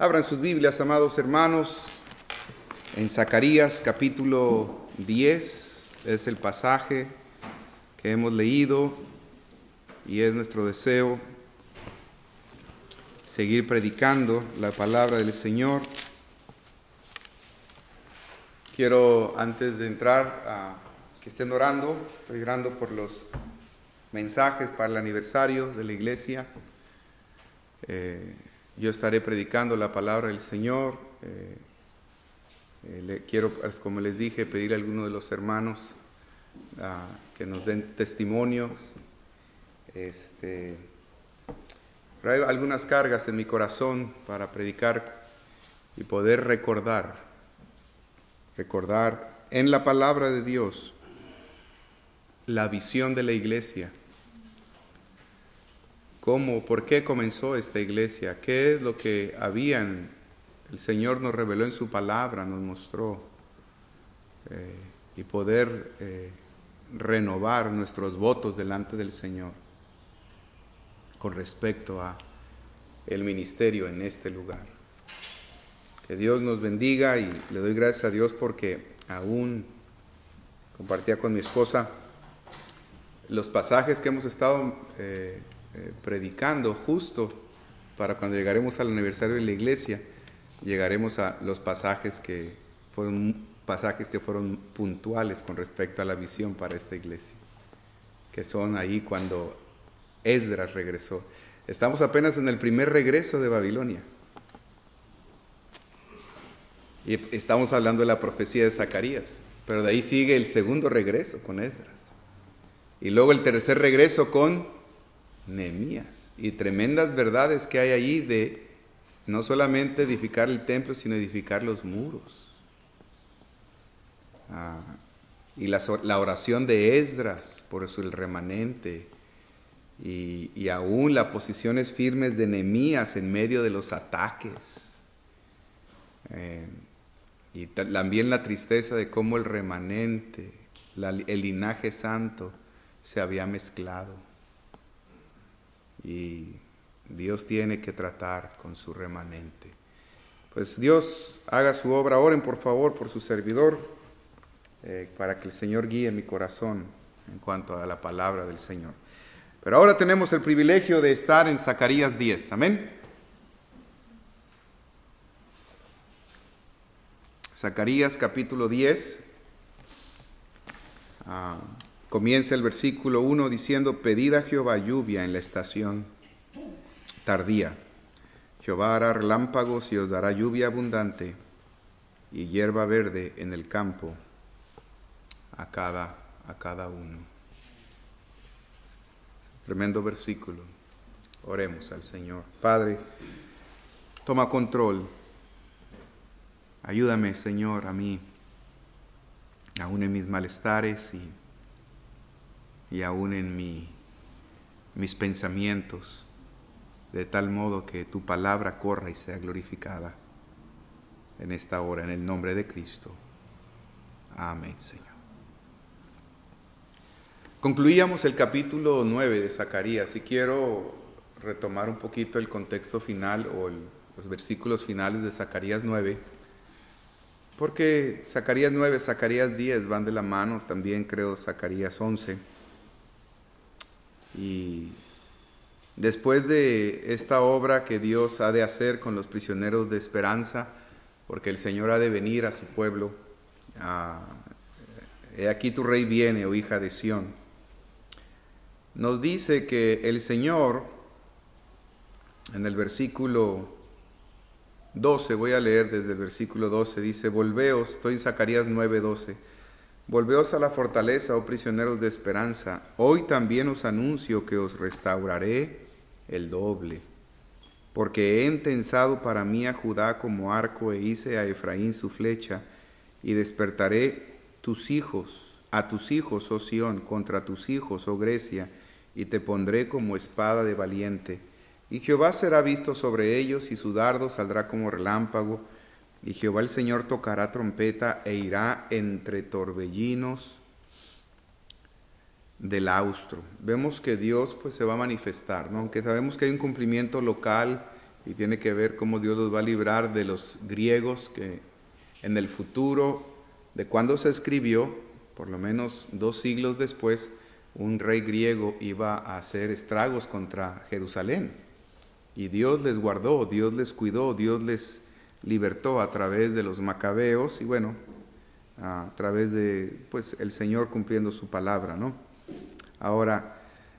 Abran sus Biblias, amados hermanos, en Zacarías capítulo 10, es el pasaje que hemos leído y es nuestro deseo seguir predicando la palabra del Señor. Quiero, antes de entrar, que estén orando. Estoy orando por los mensajes para el aniversario de la iglesia. Yo estaré predicando la palabra del Señor. Quiero, como les dije, pedir a algunos de los hermanos que nos den testimonios. Pero hay algunas cargas en mi corazón para predicar y poder recordar en la palabra de Dios la visión de la iglesia. ¿Por qué comenzó esta iglesia? ¿Qué es lo que habían? El Señor nos reveló en su palabra, nos mostró, y poder renovar nuestros votos delante del Señor con respecto a el ministerio en este lugar. Que Dios nos bendiga, y le doy gracias a Dios porque aún compartía con mi esposa los pasajes que hemos estado predicando justo para cuando llegaremos al aniversario de la iglesia. Llegaremos a los pasajes que fueron puntuales con respecto a la visión para esta iglesia, que son ahí cuando Esdras regresó. Estamos apenas en el primer regreso de Babilonia y estamos hablando de la profecía de Zacarías, pero de ahí sigue el segundo regreso con Esdras y luego el tercer regreso con Nehemías, y tremendas verdades que hay allí de no solamente edificar el templo, sino edificar los muros. Y la oración de Esdras por el remanente, y aún las posiciones firmes de Nehemías en medio de los ataques. Y también la tristeza de cómo el remanente, el linaje santo, se había mezclado. Y Dios tiene que tratar con su remanente. Pues Dios haga su obra. Oren por favor por su servidor, para que el Señor guíe mi corazón en cuanto a la palabra del Señor. Pero ahora tenemos el privilegio de estar en Zacarías 10. Amén. Zacarías capítulo 10. Comienza el versículo 1 diciendo: pedid a Jehová lluvia en la estación tardía. Jehová hará relámpagos y os dará lluvia abundante y hierba verde en el campo a cada uno. Tremendo versículo. Oremos al Señor. Padre, toma control. Ayúdame, Señor, a mí, aún en mis malestares y aún en mis pensamientos, de tal modo que tu palabra corra y sea glorificada en esta hora, en el nombre de Cristo. Amén, Señor. Concluíamos el capítulo 9 de Zacarías y quiero retomar un poquito el contexto final o los versículos finales de Zacarías 9, porque Zacarías 9, Zacarías 10 van de la mano, también creo Zacarías 11. Y después de esta obra que Dios ha de hacer con los prisioneros de esperanza, porque el Señor ha de venir a su pueblo, he aquí tu rey viene, oh hija de Sión. Nos dice que el Señor, en el versículo 12, voy a leer desde el versículo 12, dice: volveos, estoy en Zacarías 9:12, volveos a la fortaleza, oh prisioneros de esperanza, hoy también os anuncio que os restauraré el doble, porque he entensado para mí a Judá como arco, e hice a Efraín su flecha, y despertaré a tus hijos, oh Sión, contra tus hijos, oh Grecia, y te pondré como espada de valiente. Y Jehová será visto sobre ellos, y su dardo saldrá como relámpago, y Jehová el Señor tocará trompeta, e irá entre torbellinos del austro. Vemos que Dios pues se va a manifestar, ¿no? Aunque sabemos que hay un cumplimiento local y tiene que ver cómo Dios los va a librar de los griegos que en el futuro, de cuando se escribió, por lo menos 2 siglos después, un rey griego iba a hacer estragos contra Jerusalén. Y Dios les guardó, Dios les cuidó, Dios les libertó a través de los macabeos y bueno, a través de pues el Señor cumpliendo su palabra, ¿no? Ahora,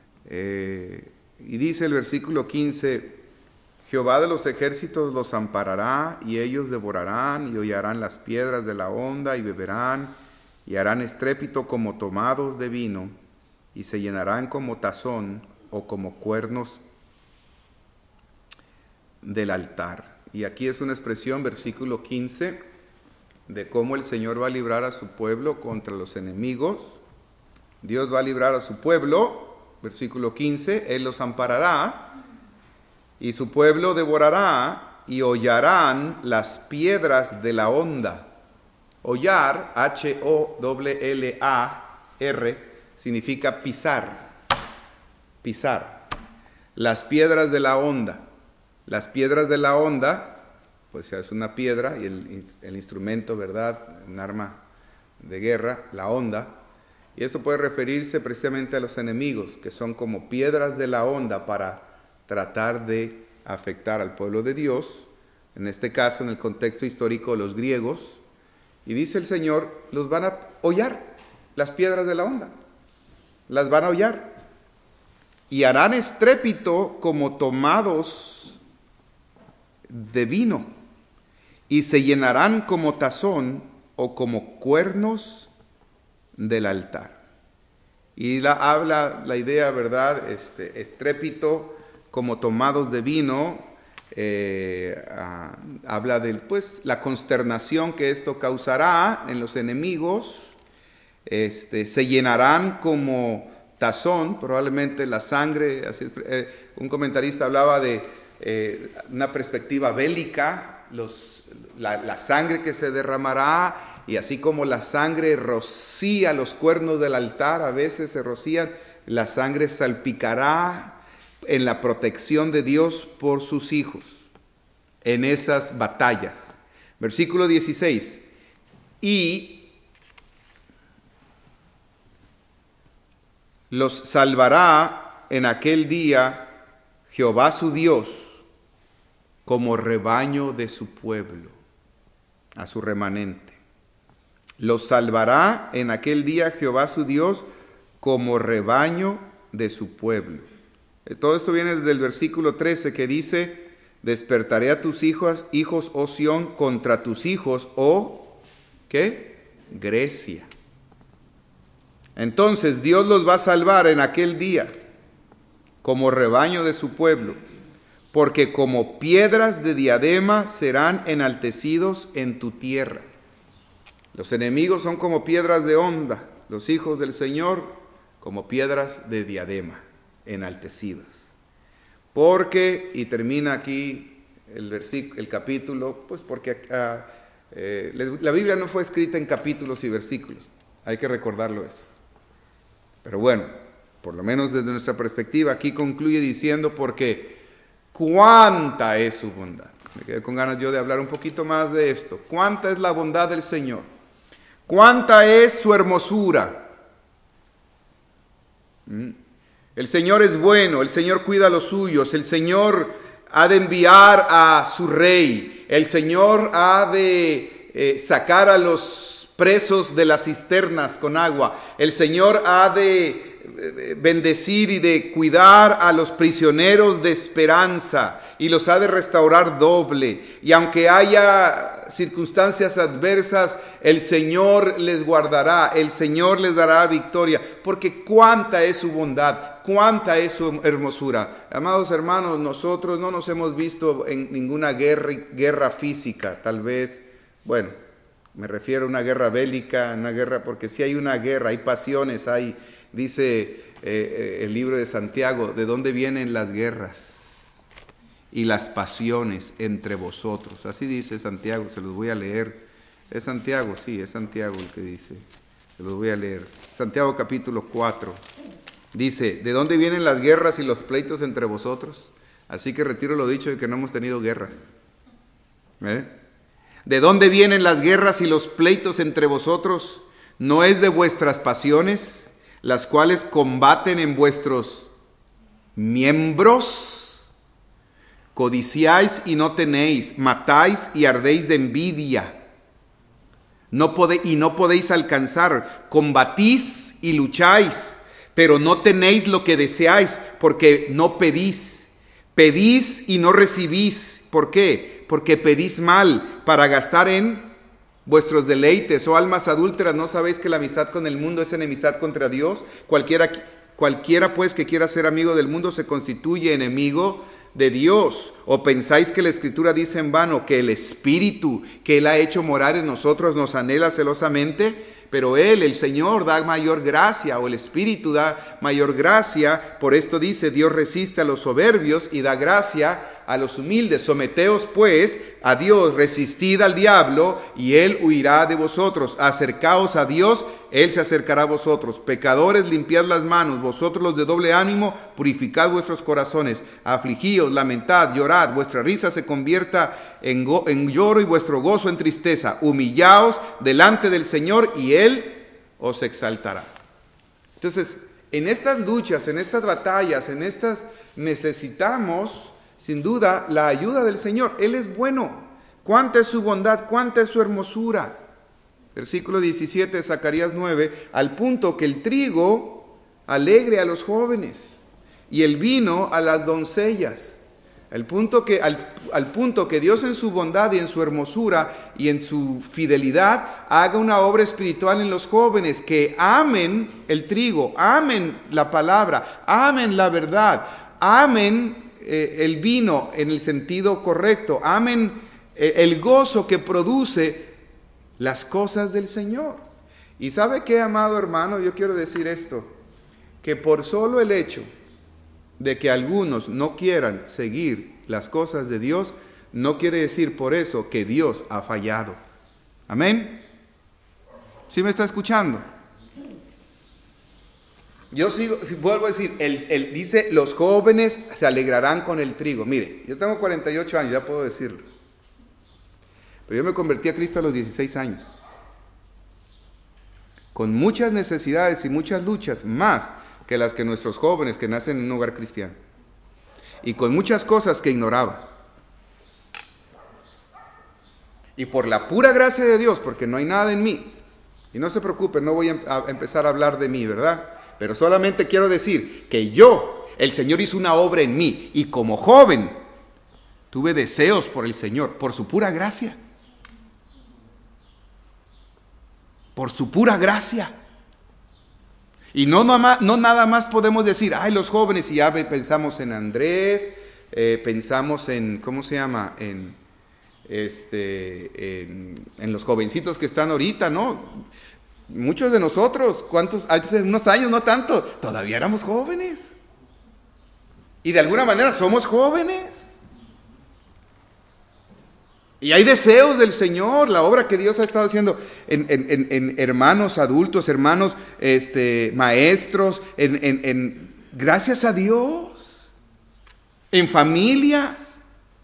y dice el versículo 15, Jehová de los ejércitos los amparará, y ellos devorarán, y hollarán las piedras de la honda, y beberán, y harán estrépito como tomados de vino, y se llenarán como tazón, o como cuernos del altar. Y aquí es una expresión, versículo 15, de cómo el Señor va a librar a su pueblo contra los enemigos. Dios va a librar a su pueblo, versículo 15, Él los amparará, y su pueblo devorará, y hollarán las piedras de la honda. Hollar, H-O-L-L-A-R, significa pisar, pisar. Las piedras de la honda. Las piedras de la honda, pues es una piedra, y el instrumento, ¿verdad? Un arma de guerra, la honda. Y esto puede referirse precisamente a los enemigos, que son como piedras de la honda para tratar de afectar al pueblo de Dios, en este caso en el contexto histórico los griegos, y dice el Señor, los van a hollar, las piedras de la honda, las van a hollar, y harán estrépito como tomados de vino, y se llenarán como tazón o como cuernos del altar. Y habla la idea, ¿verdad? Estrépito como tomados de vino, habla de pues, la consternación que esto causará en los enemigos. Se llenarán como tazón, probablemente la sangre, así es, un comentarista hablaba de una perspectiva bélica, la sangre que se derramará, y así como la sangre rocía los cuernos del altar, a veces se rocían, la sangre salpicará en la protección de Dios por sus hijos, en esas batallas. Versículo 16, y los salvará en aquel día Jehová su Dios como rebaño de su pueblo, a su remanente. Los salvará en aquel día Jehová su Dios como rebaño de su pueblo. Todo esto viene desde el versículo 13 que dice, despertaré a tus hijos, oh Sión, contra tus hijos, oh, ¿qué? Grecia. Entonces Dios los va a salvar en aquel día como rebaño de su pueblo, porque como piedras de diadema serán enaltecidos en tu tierra. Los enemigos son como piedras de honda, los hijos del Señor como piedras de diadema, enaltecidas. Porque, y termina aquí el capítulo, pues porque la Biblia no fue escrita en capítulos y versículos, hay que recordarlo eso. Pero bueno, por lo menos desde nuestra perspectiva, aquí concluye diciendo porque cuánta es su bondad. Me quedé con ganas yo de hablar un poquito más de esto. Cuánta es la bondad del Señor. Cuánta es su hermosura. El Señor es bueno, el Señor cuida a los suyos, el Señor ha de enviar a su rey, el Señor ha de sacar a los presos de las cisternas con agua, el Señor ha de bendecir y de cuidar a los prisioneros de esperanza y los ha de restaurar doble. Y aunque haya circunstancias adversas, el Señor les guardará, el Señor les dará victoria, porque cuánta es su bondad, cuánta es su hermosura. Amados hermanos, nosotros no nos hemos visto en ninguna guerra física, tal vez, bueno, me refiero a una guerra bélica, una guerra, porque si hay una guerra, hay pasiones, hay, dice el libro de Santiago, ¿de dónde vienen las guerras y las pasiones entre vosotros? Así dice Santiago, se los voy a leer. ¿Es Santiago? Sí, es Santiago el que dice. Se los voy a leer. Santiago capítulo 4. Dice, ¿de dónde vienen las guerras y los pleitos entre vosotros? Así que retiro lo dicho de que no hemos tenido guerras. ¿De dónde vienen las guerras y los pleitos entre vosotros? ¿No es de vuestras pasiones, las cuales combaten en vuestros miembros? Codiciáis y no tenéis, matáis y ardéis de envidia. No podéis alcanzar, combatís y lucháis, pero no tenéis lo que deseáis, porque no pedís. Pedís y no recibís. ¿Por qué? Porque pedís mal, para gastar en vuestros deleites. Oh almas adúlteras, ¿no sabéis que la amistad con el mundo es enemistad contra Dios? Cualquiera pues que quiera ser amigo del mundo se constituye enemigo de Dios. ¿O pensáis que la Escritura dice en vano que el Espíritu que Él ha hecho morar en nosotros nos anhela celosamente? Pero Él, el Señor, da mayor gracia, o el Espíritu da mayor gracia. Por esto dice, Dios resiste a los soberbios y da gracia a los humildes. Someteos pues a Dios, resistid al diablo y Él huirá de vosotros. Acercaos a Dios, Él se acercará a vosotros. Pecadores, limpiad las manos. Vosotros los de doble ánimo, purificad vuestros corazones. Afligíos, lamentad, llorad. Vuestra risa se convierta en lloro y vuestro gozo en tristeza. Humillaos delante del Señor y Él os exaltará. Entonces, en estas luchas, en estas batallas, necesitamos sin duda la ayuda del Señor. Él es bueno. ¿Cuánta es su bondad? ¿Cuánta es su hermosura? Versículo 17 de Zacarías 9, al punto que el trigo alegre a los jóvenes y el vino a las doncellas. Al punto que Dios en su bondad y en su hermosura y en su fidelidad haga una obra espiritual en los jóvenes que amen el trigo, amen la palabra, amen la verdad, amen el vino en el sentido correcto, amen el gozo que produce las cosas del Señor. Y ¿sabe qué, amado hermano? Yo quiero decir esto, que por solo el hecho de que algunos no quieran seguir las cosas de Dios, no quiere decir por eso que Dios ha fallado. Amén. ¿Sí me está escuchando? Vuelvo a decir, dice, los jóvenes se alegrarán con el trigo. Mire, yo tengo 48 años, ya puedo decirlo. Pero yo me convertí a Cristo a los 16 años. Con muchas necesidades y muchas luchas, más que las que nuestros jóvenes que nacen en un hogar cristiano. Y con muchas cosas que ignoraba. Y por la pura gracia de Dios, porque no hay nada en mí. Y no se preocupen, no voy a empezar a hablar de mí, ¿verdad? Pero solamente quiero decir que el Señor hizo una obra en mí. Y como joven, tuve deseos por el Señor, por su pura gracia. Por su pura gracia. Y no nada más podemos decir, ay, los jóvenes, y ya pensamos en Andrés, pensamos en, ¿cómo se llama? En los jovencitos que están ahorita, ¿no? Muchos de nosotros, hace unos años, no tanto, todavía éramos jóvenes. Y de alguna manera somos jóvenes. Y hay deseos del Señor, la obra que Dios ha estado haciendo en hermanos adultos, hermanos maestros, gracias a Dios, en familias.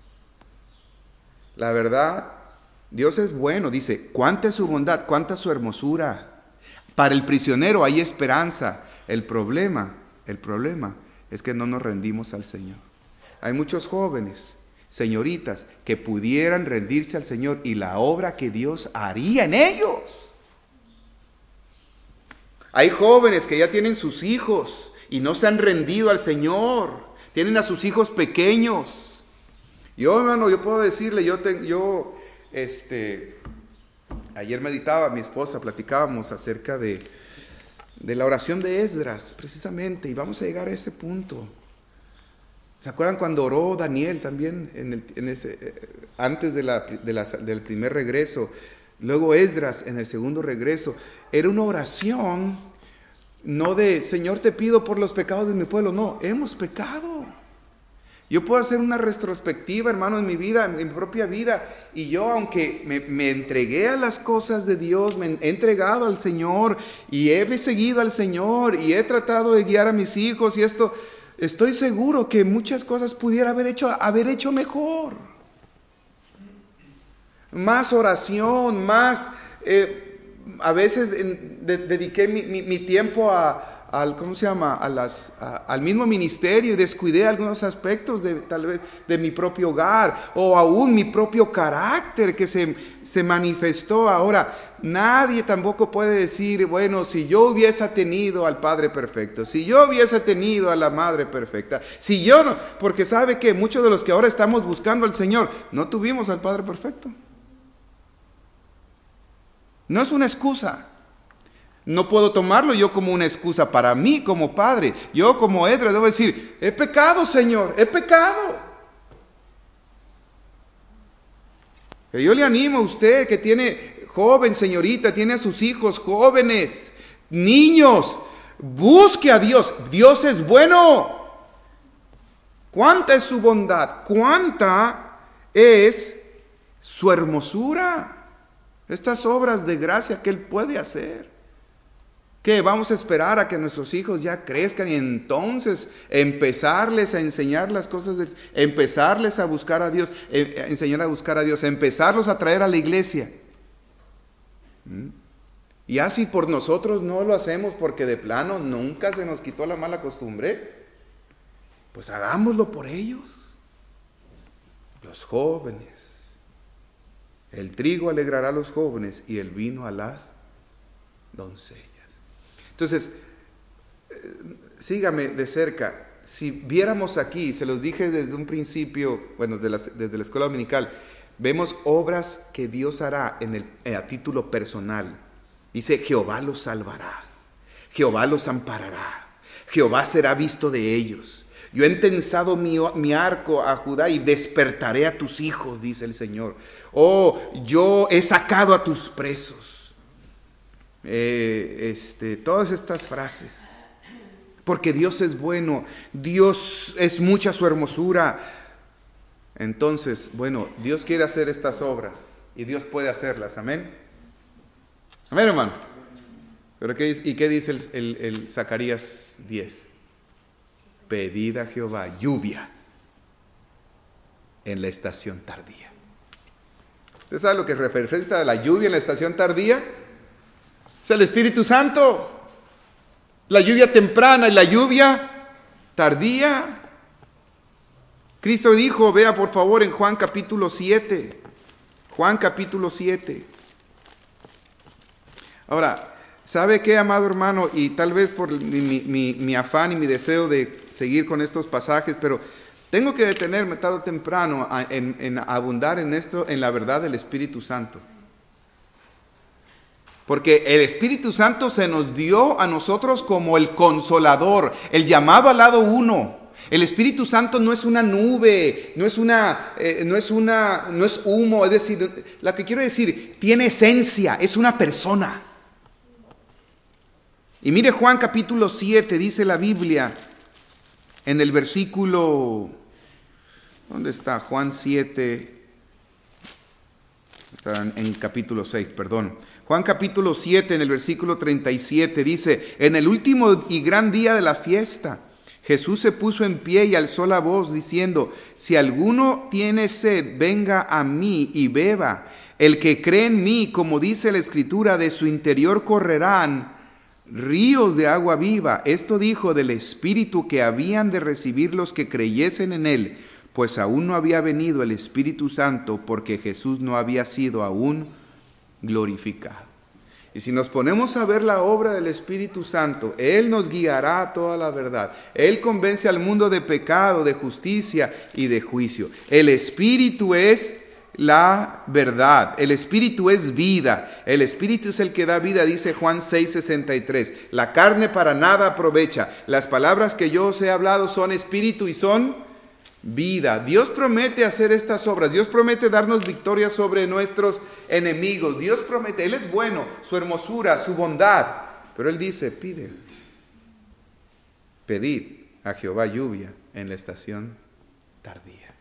La verdad, Dios es bueno, dice, cuánta es su bondad, cuánta es su hermosura. Para el prisionero hay esperanza. El problema es que no nos rendimos al Señor. Hay muchos jóvenes, señoritas, que pudieran rendirse al Señor y la obra que Dios haría en ellos. Hay jóvenes que ya tienen sus hijos y no se han rendido al Señor. Tienen a sus hijos pequeños. Yo, hermano, yo puedo decirle, ayer meditaba, mi esposa, platicábamos acerca de la oración de Esdras, precisamente, y vamos a llegar a ese punto. ¿Se acuerdan cuando oró Daniel también antes del primer regreso? Luego Esdras en el segundo regreso. Era una oración no de, Señor, te pido por los pecados de mi pueblo. No, hemos pecado. Yo puedo hacer una retrospectiva, hermano, en mi vida, en mi propia vida. Y yo, aunque me entregué a las cosas de Dios, me he entregado al Señor y he seguido al Señor y he tratado de guiar a mis hijos y esto, estoy seguro que muchas cosas pudiera haber hecho mejor. Más oración, más... a veces dediqué mi tiempo al mismo ministerio y descuidé algunos aspectos tal vez de mi propio hogar o aún mi propio carácter que se manifestó. Ahora, nadie tampoco puede decir, bueno, si yo hubiese tenido al Padre perfecto, si yo hubiese tenido a la Madre perfecta, si yo no, porque sabe que muchos de los que ahora estamos buscando al Señor, no tuvimos al Padre perfecto. No es una excusa. No puedo tomarlo yo como una excusa para mí como padre. Yo como Edra debo decir, he pecado, Señor, he pecado. Pero yo le animo a usted que tiene joven, señorita, tiene a sus hijos jóvenes, niños, busque a Dios. Dios es bueno. ¿Cuánta es su bondad? ¿Cuánta es su hermosura? Estas obras de gracia que Él puede hacer. ¿Qué? ¿Vamos a esperar a que nuestros hijos ya crezcan y entonces empezarles a enseñar las cosas, empezarles a buscar a Dios, enseñar a buscar a Dios, empezarlos a traer a la iglesia? Y así por nosotros no lo hacemos porque de plano nunca se nos quitó la mala costumbre, pues hagámoslo por ellos, los jóvenes. El trigo alegrará a los jóvenes y el vino a las doncellas. Entonces, sígame de cerca. Si viéramos aquí, se los dije desde un principio, bueno, desde la escuela dominical, vemos obras que Dios hará a título personal. Dice, Jehová los salvará, Jehová los amparará, Jehová será visto de ellos. Yo he tensado mi arco a Judá y despertaré a tus hijos, dice el Señor. Oh, yo he sacado a tus presos. Todas estas frases. Porque Dios es bueno, Dios es mucha su hermosura. Entonces, bueno, Dios quiere hacer estas obras y Dios puede hacerlas. Amén. Amén, hermanos. ¿Pero qué dice el Zacarías 10? Pedid a Jehová lluvia en la estación tardía. ¿Usted sabe lo que representa la lluvia en la estación tardía? Es el Espíritu Santo. La lluvia temprana y la lluvia tardía. Cristo dijo, vea por favor en Juan capítulo 7. Juan capítulo 7. Ahora, ¿sabe qué, amado hermano? Y tal vez por mi afán y mi deseo de seguir con estos pasajes, pero tengo que detenerme tarde o temprano en abundar en esto, en la verdad del Espíritu Santo. Porque el Espíritu Santo se nos dio a nosotros como el consolador, el llamado al lado uno. El Espíritu Santo no es una nube, no es humo, es decir, lo que quiero decir, tiene esencia, es una persona. Y mire Juan capítulo 7, dice la Biblia, en el versículo, ¿dónde está? Juan 7, está en capítulo 6, perdón. Juan capítulo 7, en el versículo 37, dice, en el último y gran día de la fiesta, Jesús se puso en pie y alzó la voz diciendo, si alguno tiene sed, venga a mí y beba. El que cree en mí, como dice la Escritura, de su interior correrán ríos de agua viva. Esto dijo del Espíritu que habían de recibir los que creyesen en él, pues aún no había venido el Espíritu Santo, porque Jesús no había sido aún glorificado. Y si nos ponemos a ver la obra del Espíritu Santo, Él nos guiará a toda la verdad. Él convence al mundo de pecado, de justicia y de juicio. El Espíritu es la verdad. El Espíritu es vida. El Espíritu es el que da vida, dice Juan 6:63. La carne para nada aprovecha. Las palabras que yo os he hablado son espíritu y son vida. Dios promete hacer estas obras. Dios promete darnos victoria sobre nuestros enemigos. Dios promete, Él es bueno, su hermosura, su bondad. Pero Él dice, pedid a Jehová lluvia en la estación tardía.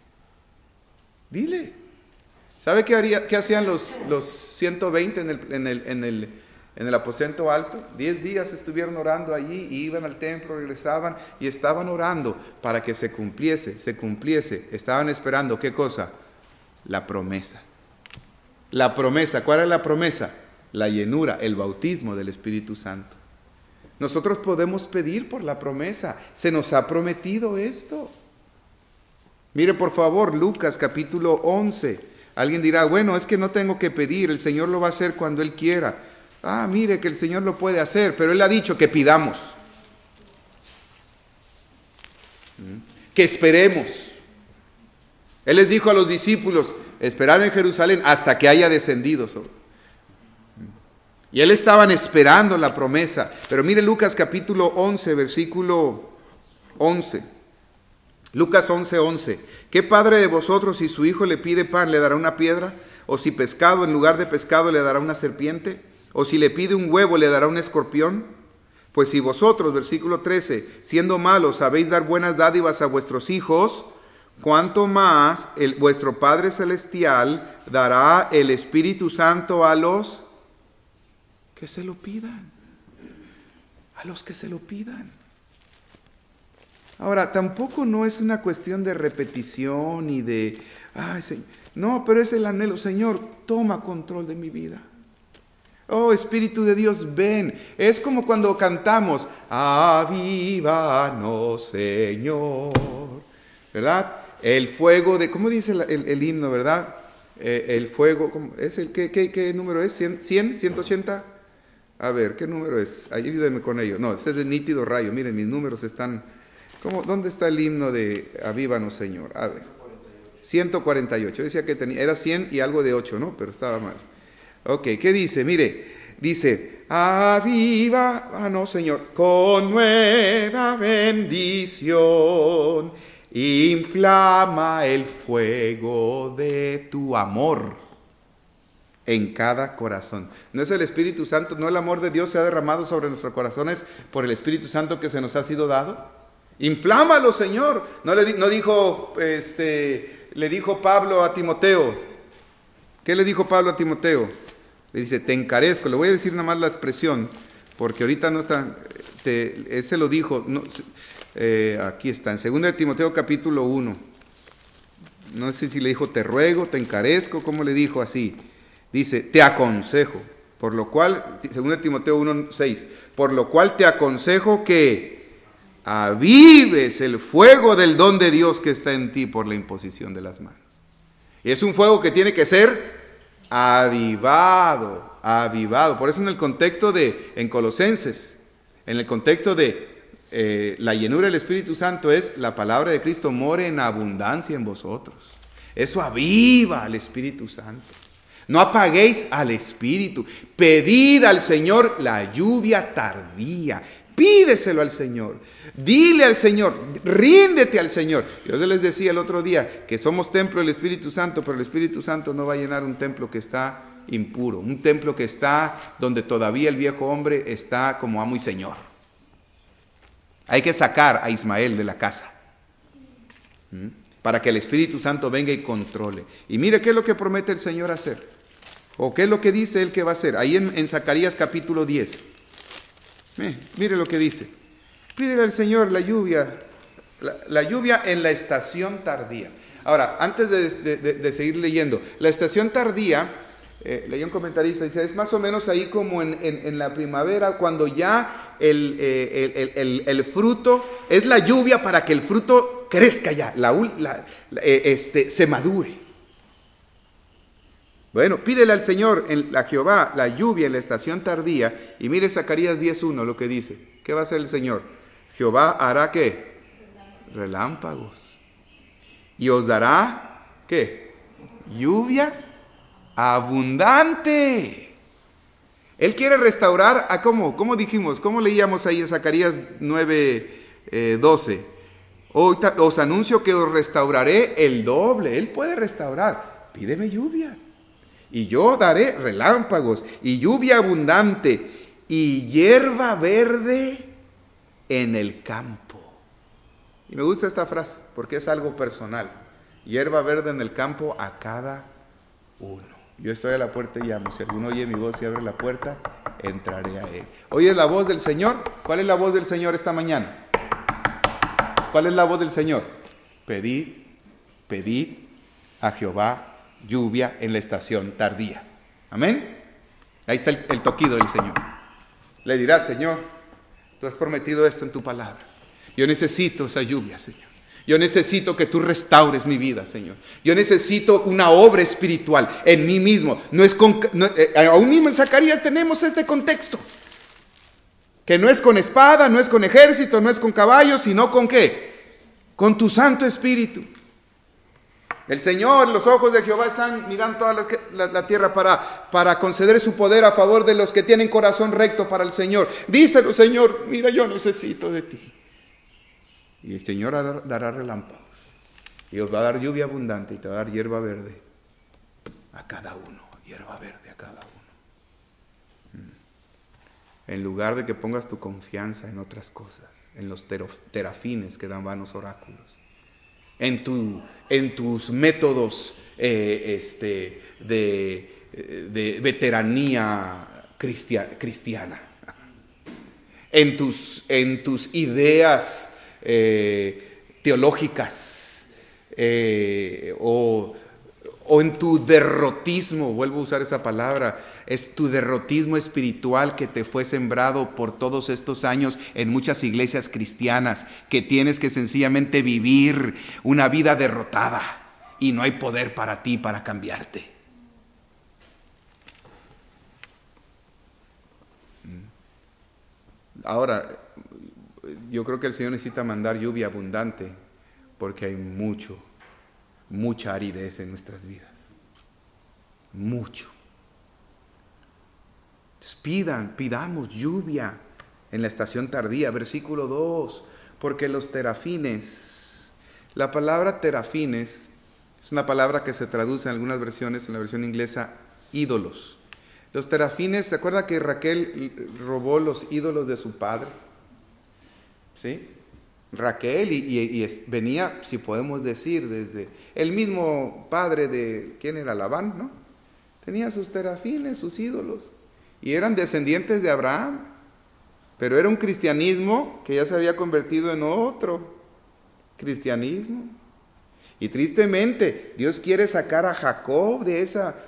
Dile. ¿Sabe qué hacían los 120 en en el aposento alto. 10 días estuvieron orando allí, y iban al templo, regresaban y estaban orando para que se cumpliese. Estaban esperando, ¿qué cosa? La promesa. La promesa, ¿cuál es la promesa? La llenura, el bautismo del Espíritu Santo. Nosotros podemos pedir por la promesa. Se nos ha prometido esto. Mire por favor Lucas capítulo 11. Alguien dirá, bueno, es que no tengo que pedir, el Señor lo va a hacer cuando Él quiera. Mire que el Señor lo puede hacer, pero Él ha dicho que pidamos. Que esperemos. Él les dijo a los discípulos, esperar en Jerusalén hasta que haya descendido sobre. Y Él estaban esperando la promesa. Pero mire Lucas capítulo 11, versículo 11. Lucas 11:11. ¿Qué padre de vosotros, si su hijo le pide pan, le dará una piedra? ¿O si pescado, en lugar de pescado, le dará una serpiente? ¿O si le pide un huevo, le dará un escorpión? Pues si vosotros, versículo 13, siendo malos, sabéis dar buenas dádivas a vuestros hijos, ¿cuánto más vuestro Padre Celestial dará el Espíritu Santo a los que se lo pidan? A los que se lo pidan. Ahora, tampoco no es una cuestión de repetición y de, Señor. No, pero es el anhelo, Señor, toma control de mi vida. Oh, Espíritu de Dios, ven. Es como cuando cantamos, avívanos, Señor. ¿Verdad? El fuego de, ¿cómo dice el himno, verdad? El fuego, ¿cómo es ¿qué número es? ¿100? ¿180? A ver, ¿qué número es? Ayúdenme con ello. No, este es de nítido rayo. Miren, mis números están... ¿Dónde está el himno de avívanos, Señor? A ver, 148. Decía que era 100 y algo de 8, ¿no? Pero estaba mal. Ok, ¿qué dice? Mire, dice, avívanos, Señor, con nueva bendición, inflama el fuego de tu amor en cada corazón. ¿No es el Espíritu Santo, no el amor de Dios se ha derramado sobre nuestros corazones por el Espíritu Santo que se nos ha sido dado? Inflámalo, Señor. No dijo, le dijo Pablo a Timoteo. ¿Qué le dijo Pablo a Timoteo? Le dice, te encarezco. Le voy a decir nada más la expresión, porque ahorita no está, él se lo dijo, no, aquí está, en 2 de Timoteo capítulo 1. No sé si le dijo, te ruego, te encarezco, ¿cómo le dijo así? Dice, te aconsejo, por lo cual, 2 de Timoteo 1:6, por lo cual te aconsejo que avives el fuego del don de Dios que está en ti por la imposición de las manos. Y es un fuego que tiene que ser avivado. Por eso en el contexto en Colosenses, en el contexto de la llenura del Espíritu Santo es la palabra de Cristo more en abundancia en vosotros. Eso aviva al Espíritu Santo. No apaguéis al Espíritu. Pedid al Señor la lluvia tardía. Pídeselo al Señor. Dile al Señor, ríndete al Señor. Yo les decía el otro día que somos templo del Espíritu Santo, pero el Espíritu Santo no va a llenar un templo que está impuro, un templo que está donde todavía el viejo hombre está como amo y señor. Hay que sacar a Ismael de la casa para que el Espíritu Santo venga y controle. Y mire qué es lo que promete el Señor hacer, o qué es lo que dice Él que va a hacer. Ahí en Zacarías capítulo 10. Mire lo que dice. Pídele al Señor la lluvia en la estación tardía. Ahora, antes de seguir leyendo, la estación tardía, leí un comentarista, dice, es más o menos ahí como en la primavera, cuando ya el fruto, es la lluvia para que el fruto crezca ya, se madure. Bueno, pídele al Señor, a Jehová, la lluvia en la estación tardía, y mire Zacarías 10:1 lo que dice. ¿Qué va a hacer el Señor? Jehová hará, ¿qué? Relámpagos. Y os dará, ¿qué? Lluvia abundante. Él quiere restaurar, ¿cómo dijimos? ¿Cómo leíamos ahí en Zacarías 9:12? Os anuncio que os restauraré el doble. Él puede restaurar. Pídeme lluvia. Y yo daré relámpagos y lluvia abundante y hierba verde en el campo. Y me gusta esta frase porque es algo personal. Hierba verde en el campo a cada uno. Yo estoy a la puerta y llamo. Si alguno oye mi voz y abre la puerta, entraré a él. ¿Oyes la voz del Señor? ¿Cuál es la voz del Señor esta mañana? ¿Cuál es la voz del Señor? Pedid, pedid a Jehová lluvia en la estación tardía. Amén. Ahí está el toquido del Señor. Le dirás, Señor, tú has prometido esto en tu palabra. Yo necesito esa lluvia, Señor. Yo necesito que tú restaures mi vida, Señor. Yo necesito una obra espiritual en mí mismo. Aún mismo en Zacarías tenemos este contexto. Que no es con espada, no es con ejército, no es con caballos, sino con ¿qué? Con tu Santo Espíritu. El Señor, los ojos de Jehová están mirando toda la tierra para conceder su poder a favor de los que tienen corazón recto para el Señor. Díselo, Señor, mira, yo necesito de ti. Y el Señor dará relámpagos. Y os va a dar lluvia abundante y te va a dar hierba verde a cada uno. Hierba verde a cada uno. En lugar de que pongas tu confianza en otras cosas, en los terafines que dan vanos oráculos, en tus métodos de veteranía cristiana, en tus ideas teológicas o en tu derrotismo, vuelvo a usar esa palabra, es tu derrotismo espiritual que te fue sembrado por todos estos años en muchas iglesias cristianas, que tienes que sencillamente vivir una vida derrotada y no hay poder para ti para cambiarte. Ahora, yo creo que el Señor necesita mandar lluvia abundante porque hay mucha aridez en nuestras vidas. Mucho. Entonces pidamos lluvia en la estación tardía. Versículo 2. Porque los terafines, la palabra terafines es una palabra que se traduce en algunas versiones, en la versión inglesa, ídolos. Los terafines, ¿se acuerda que Raquel robó los ídolos de su padre? ¿Sí? Raquel y venía, si podemos decir, desde el mismo padre de, ¿quién era? Labán, ¿no? Tenía sus terafines, sus ídolos, y eran descendientes de Abraham, pero era un cristianismo que ya se había convertido en otro cristianismo. Y tristemente, Dios quiere sacar a Jacob de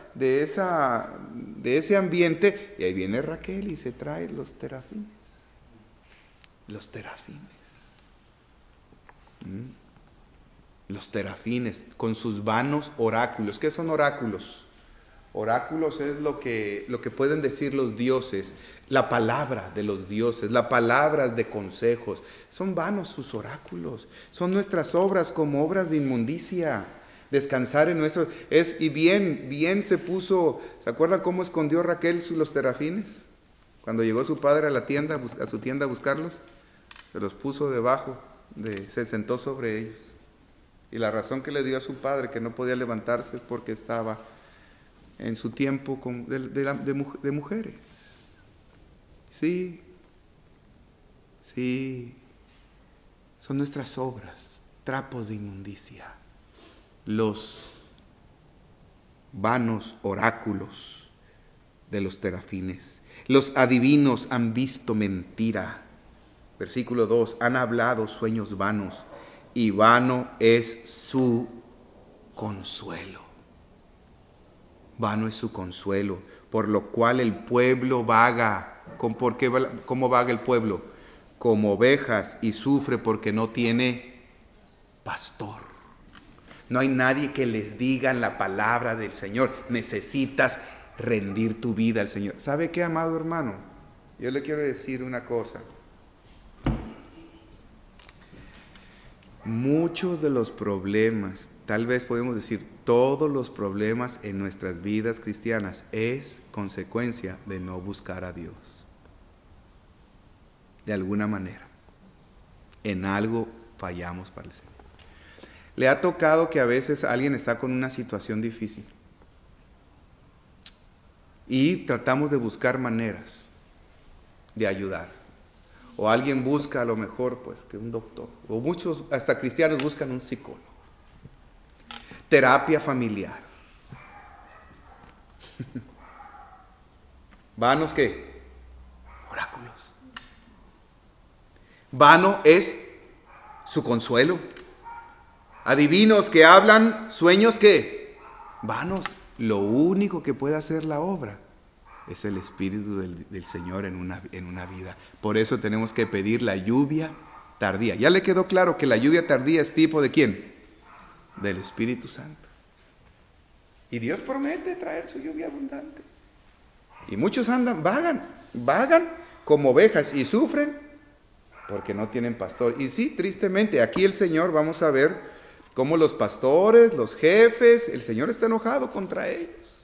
ese ambiente, y ahí viene Raquel y se trae los terafines. Los terafines. Los terafines con sus vanos oráculos. ¿Qué son oráculos? Oráculos es lo que pueden decir los dioses, la palabra de los dioses, las palabras de consejos. Son vanos sus oráculos. Son nuestras obras como obras de inmundicia. Descansar en nuestros... Y bien se puso... ¿Se acuerda cómo escondió Raquel los terafines? Cuando llegó su padre a su tienda a buscarlos, se los puso debajo, se sentó sobre ellos. Y la razón que le dio a su padre que no podía levantarse es porque estaba en su tiempo de mujeres. Sí, son nuestras obras, trapos de inmundicia, los vanos oráculos de los terafines. Los adivinos han visto mentira. Versículo 2, han hablado sueños vanos y vano es su consuelo. Vano es su consuelo, por lo cual el pueblo vaga. ¿Cómo vaga el pueblo? Como ovejas, y sufre porque no tiene pastor. No hay nadie que les diga la palabra del Señor. Necesitas rendir tu vida al Señor. ¿Sabe qué, amado hermano? Yo le quiero decir una cosa. Muchos de los problemas, tal vez podemos decir todos los problemas en nuestras vidas cristianas, es consecuencia de no buscar a Dios. De alguna manera, en algo fallamos para el Señor. ¿Le ha tocado que a veces alguien está con una situación difícil y tratamos de buscar maneras de ayudar? O alguien busca a lo mejor pues que un doctor, o muchos hasta cristianos buscan un psicólogo, terapia familiar. ¿Vanos qué? Vano es su consuelo. Adivinos que hablan, sueños que vanos. Lo único que puede hacer la obra es el Espíritu del Señor en una vida. Por eso tenemos que pedir la lluvia tardía. ¿Ya le quedó claro que la lluvia tardía es tipo de quién? Del Espíritu Santo. Y Dios promete traer su lluvia abundante. Y muchos vagan como ovejas y sufren porque no tienen pastor. Y sí, tristemente, aquí el Señor, vamos a ver cómo los pastores, los jefes, el Señor está enojado contra ellos.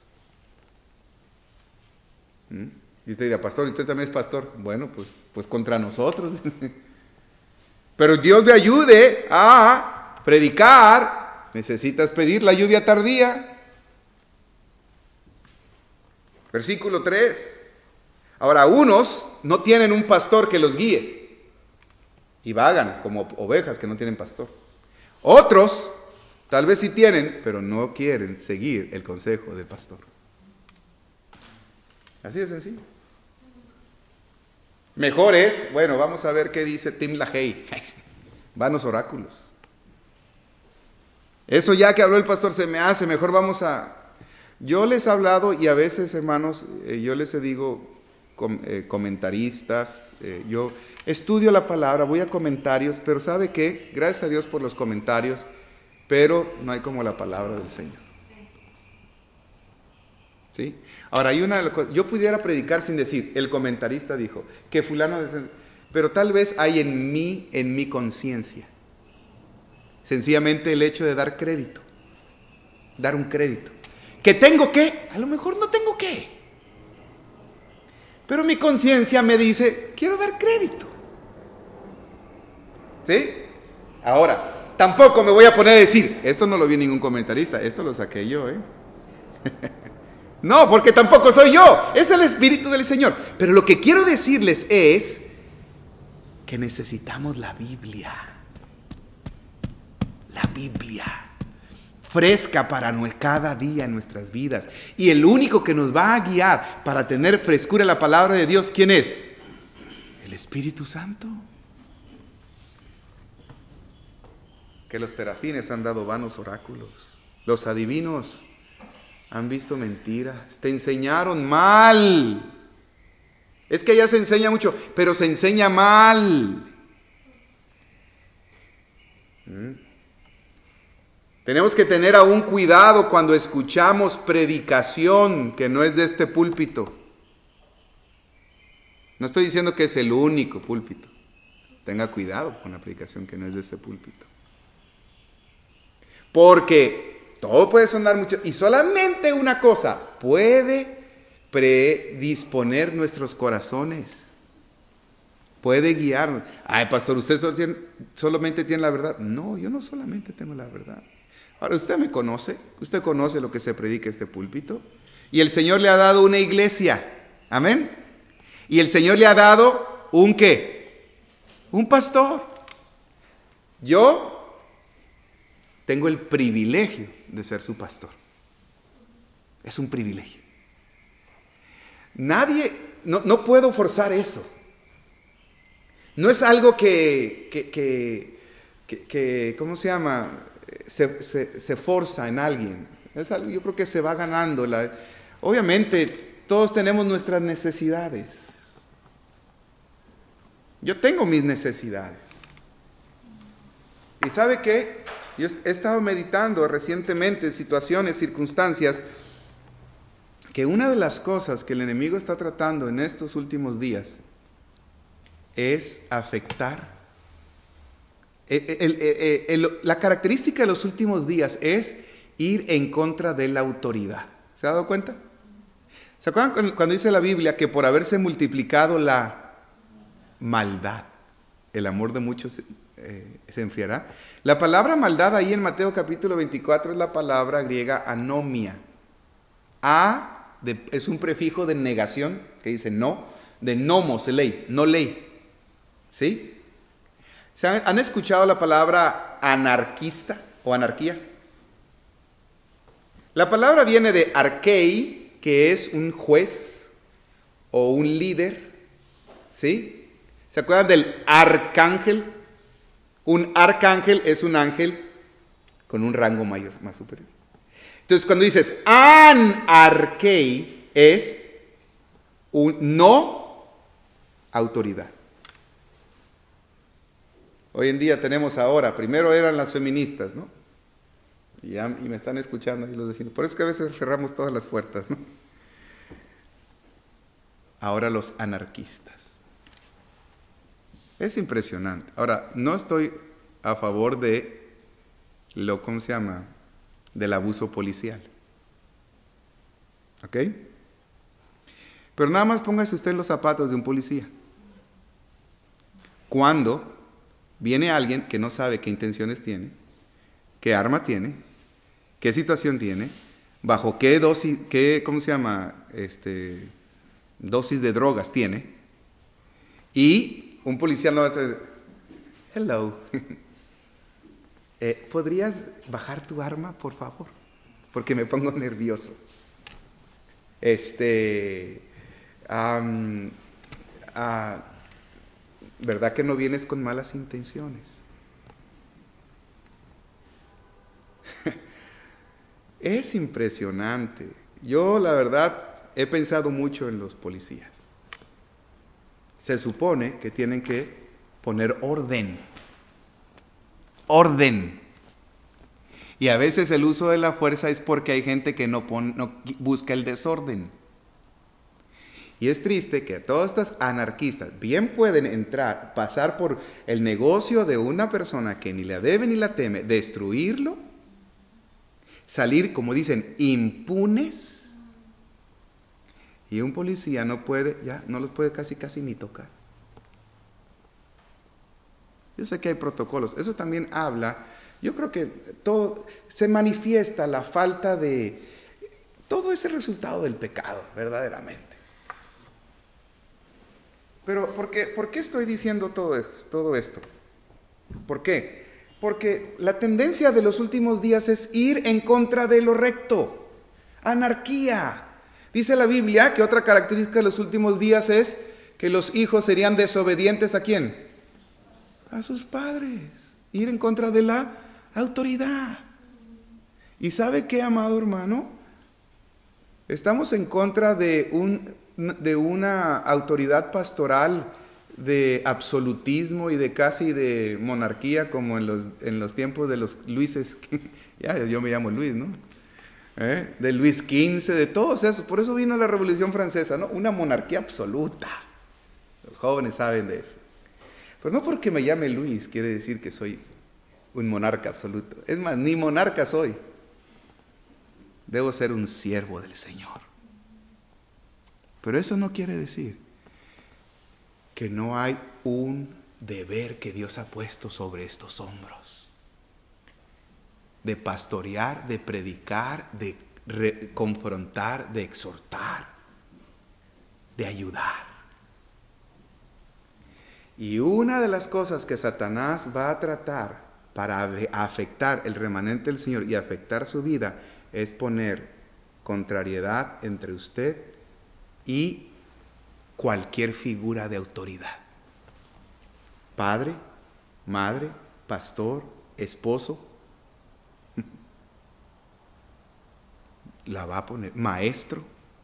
Y usted dirá, pastor, ¿y usted también es pastor? Bueno, pues contra nosotros. Pero Dios le ayude a predicar. Necesitas pedir la lluvia tardía. Versículo 3. Ahora, unos no tienen un pastor que los guíe y vagan como ovejas que no tienen pastor. Otros, tal vez sí tienen, pero no quieren seguir el consejo del pastor. Así de sencillo. Mejor es, bueno, vamos a ver qué dice Tim LaHaye. Vanos oráculos. Eso ya que habló el pastor se me hace, mejor vamos a... Yo les he hablado y a veces, hermanos, yo les digo comentaristas, yo estudio la palabra, voy a comentarios, pero ¿sabe qué? Gracias a Dios por los comentarios, pero no hay como la palabra del Señor. ¿Sí? Ahora, yo pudiera predicar sin decir, el comentarista dijo, que fulano, pero tal vez hay en mi conciencia, sencillamente el hecho de dar crédito, dar un crédito. ¿Que tengo que? A lo mejor no tengo que. Pero mi conciencia me dice, quiero dar crédito. ¿Sí? Ahora, tampoco me voy a poner a decir, esto no lo vi ningún comentarista, esto lo saqué yo, No, porque tampoco soy yo, es el Espíritu del Señor. Pero lo que quiero decirles es que necesitamos la Biblia. La Biblia. Fresca para cada día en nuestras vidas. Y el único que nos va a guiar para tener frescura en la palabra de Dios, ¿quién es? El Espíritu Santo. Que los terafines han dado vanos oráculos. Los adivinos han visto mentiras. Te enseñaron mal. Es que ya se enseña mucho, pero se enseña mal. Tenemos que tener aún cuidado cuando escuchamos predicación que no es de este púlpito. No estoy diciendo que es el único púlpito. Tenga cuidado con la predicación que no es de este púlpito. Porque todo puede sonar mucho y solamente una cosa puede predisponer nuestros corazones. Puede guiarnos. Ay, pastor, ¿usted solamente tiene la verdad? No, yo no solamente tengo la verdad. Ahora, usted me conoce, usted conoce lo que se predica en este púlpito. Y el Señor le ha dado una iglesia. Amén. Y el Señor le ha dado ¿un qué? Un pastor. Yo tengo el privilegio de ser su pastor. Es un privilegio. No puedo forzar eso. No es algo que ¿cómo se llama? Se forza en alguien. Es algo, yo creo que se va ganando. Obviamente, todos tenemos nuestras necesidades. Yo tengo mis necesidades. ¿Y sabe qué? Yo he estado meditando recientemente en situaciones, circunstancias, que una de las cosas que el enemigo está tratando en estos últimos días es afectar. La característica de los últimos días es ir en contra de la autoridad. ¿Se ha dado cuenta? ¿Se acuerdan cuando dice la Biblia que por haberse multiplicado la maldad, el amor de muchos se enfriará? La palabra maldad ahí en Mateo capítulo 24 es la palabra griega anomia. Es un prefijo de negación que dice no, de nomos, ley, no ley. ¿Sí? ¿Han escuchado la palabra anarquista o anarquía? La palabra viene de archei, que es un juez o un líder, ¿sí? ¿Se acuerdan del arcángel? Un arcángel es un ángel con un rango mayor, más superior. Entonces, cuando dices anarquei, es un no autoridad. Hoy en día tenemos ahora, primero eran las feministas, ¿no? Y me están escuchando ahí los vecinos. Por eso es que a veces cerramos todas las puertas, ¿no? Ahora los anarquistas. Es impresionante. Ahora, no estoy a favor de ¿cómo se llama? Del abuso policial. ¿Ok? Pero nada más póngase usted en los zapatos de un policía. Cuando viene alguien que no sabe qué intenciones tiene, qué arma tiene, qué situación tiene, bajo qué dosis, ¿cómo se llama? Dosis de drogas tiene, y un policía no va a decir, hello, ¿podrías bajar tu arma, por favor? Porque me pongo nervioso. ¿Verdad que no vienes con malas intenciones? Es impresionante. Yo, la verdad, he pensado mucho en los policías. Se supone que tienen que poner orden. Orden. Y a veces el uso de la fuerza es porque hay gente que no busca el desorden. Y es triste que todas estas anarquistas bien pueden entrar, pasar por el negocio de una persona que ni la debe ni la teme, destruirlo, salir, como dicen, impunes, y un policía no los puede casi ni tocar. Yo sé que hay protocolos, eso también habla, yo creo que todo se manifiesta la falta de, todo ese resultado del pecado, verdaderamente. Pero, ¿por qué estoy diciendo todo esto? ¿Por qué? Porque la tendencia de los últimos días es ir en contra de lo recto. Anarquía. Dice la Biblia que otra característica de los últimos días es que los hijos serían desobedientes ¿a quién? A sus padres. Ir en contra de la autoridad. ¿Y sabe qué, amado hermano? Estamos en contra de una autoridad pastoral de absolutismo y de casi de monarquía como en los tiempos de los Luises. Ya, yo me llamo Luis, ¿no? De Luis XV, de todos esos. Por eso vino la Revolución Francesa, ¿no? Una monarquía absoluta. Los jóvenes saben de eso. Pero no porque me llame Luis quiere decir que soy un monarca absoluto. Es más, ni monarca soy. Debo ser un siervo del Señor. Pero eso no quiere decir que no hay un deber que Dios ha puesto sobre estos hombros. De pastorear, de predicar, de confrontar, de exhortar, de ayudar. Y una de las cosas que Satanás va a tratar para afectar el remanente del Señor y afectar su vida es poner contrariedad entre usted y cualquier figura de autoridad. Padre, madre, pastor, esposo. La va a poner maestro.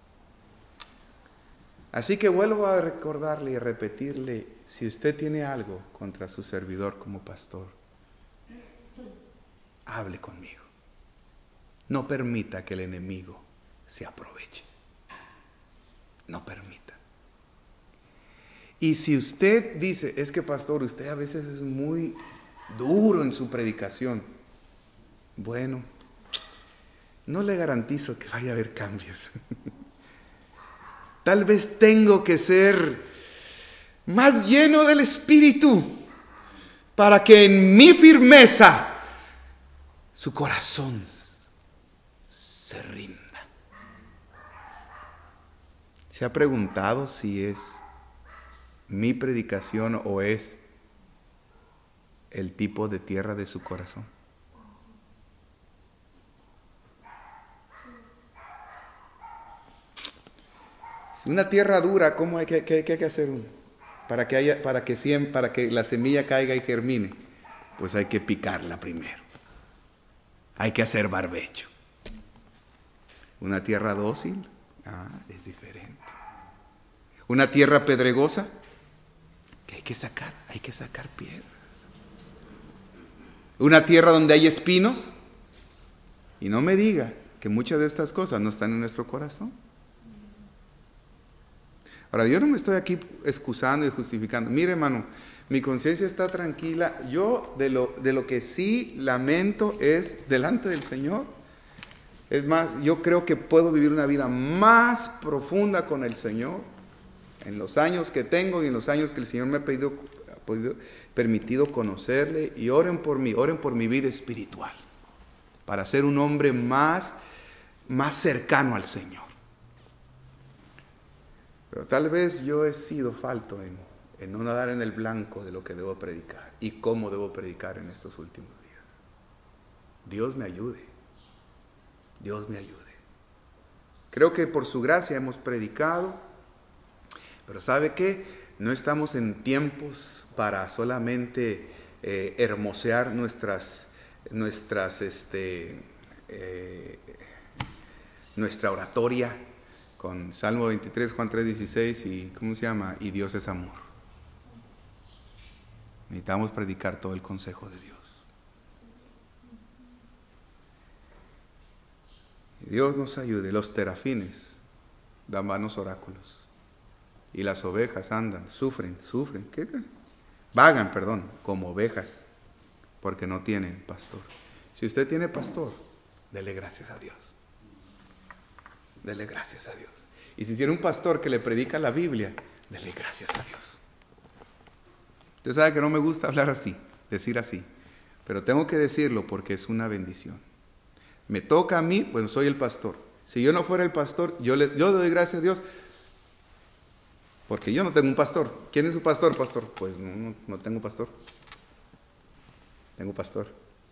Así que vuelvo a recordarle y repetirle, si usted tiene algo contra su servidor como pastor, hable conmigo. No permita que el enemigo se aproveche. No permita. Y si usted dice, es que pastor, usted a veces es muy duro en su predicación, bueno, no le garantizo que vaya a haber cambios. Tal vez tengo que ser más lleno del Espíritu para que en mi firmeza su corazón se rinda. ¿Se ha preguntado si es mi predicación o es el tipo de tierra de su corazón? Si una tierra dura, ¿cómo hay que hacer uno para que la semilla caiga y germine? Pues hay que picarla primero. Hay que hacer barbecho. Una tierra dócil, es diferente. Una tierra pedregosa, que hay que sacar piedras. Una tierra donde hay espinos, y no me diga que muchas de estas cosas no están en nuestro corazón. Ahora, yo no me estoy aquí excusando y justificando. Mire, hermano, mi conciencia está tranquila. Yo de lo que sí lamento es delante del Señor. Es más, yo creo que puedo vivir una vida más profunda con el Señor en los años que tengo y en los años que el Señor me ha permitido conocerle. Y oren por mi vida espiritual, para ser un hombre más cercano al Señor. Pero tal vez yo he sido falto en no nadar en el blanco de lo que debo predicar y cómo debo predicar en estos últimos días. Dios me ayude. Dios me ayude. Creo que por su gracia hemos predicado, pero ¿sabe qué? No estamos en tiempos para solamente hermosear nuestra oratoria con Salmo 23, Juan 3:16 y ¿cómo se llama? Y Dios es amor. Necesitamos predicar todo el consejo de Dios. Y Dios nos ayude. Los terafines dan vanos oráculos. Y las ovejas andan, sufren. ¿Qué? Vagan, como ovejas, porque no tienen pastor. Si usted tiene pastor, dele gracias a Dios. Dele gracias a Dios. Y si tiene un pastor que le predica la Biblia, dele gracias a Dios. Usted sabe que no me gusta hablar así, decir así, pero tengo que decirlo porque es una bendición. Me toca a mí, bueno, soy el pastor. Si yo no fuera el pastor, yo le doy gracias a Dios, porque yo no tengo un pastor. ¿Quién es su pastor, pastor? Pues no tengo pastor. Tengo pastor.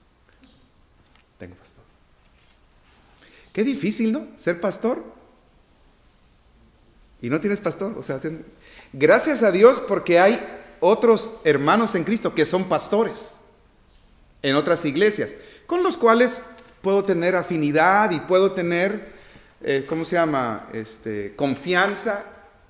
Qué difícil, ¿no? Ser pastor y no tienes pastor. O sea, gracias a Dios porque hay otros hermanos en Cristo que son pastores en otras iglesias, con los cuales puedo tener afinidad y puedo tener, confianza.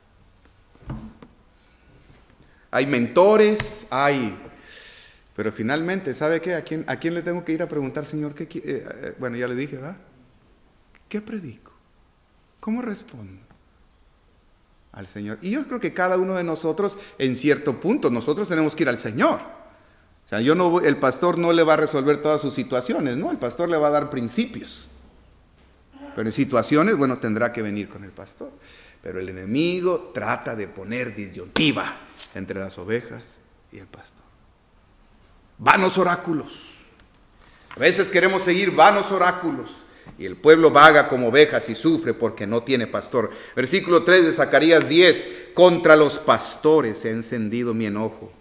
Hay mentores, pero finalmente, ¿sabe qué? ¿A quién le tengo que ir a preguntar, Señor? Bueno, ya le dije, ¿verdad? ¿Qué predico? ¿Cómo respondo? Al Señor. Y yo creo que cada uno de nosotros, en cierto punto, nosotros tenemos que ir al Señor. O sea, el pastor no le va a resolver todas sus situaciones, ¿no? El pastor le va a dar principios. Pero en situaciones, bueno, tendrá que venir con el pastor. Pero el enemigo trata de poner disyuntiva entre las ovejas y el pastor. Vanos oráculos. A veces queremos seguir vanos oráculos. Y el pueblo vaga como ovejas y sufre porque no tiene pastor. Versículo 3 de Zacarías 10. Contra los pastores se ha encendido mi enojo.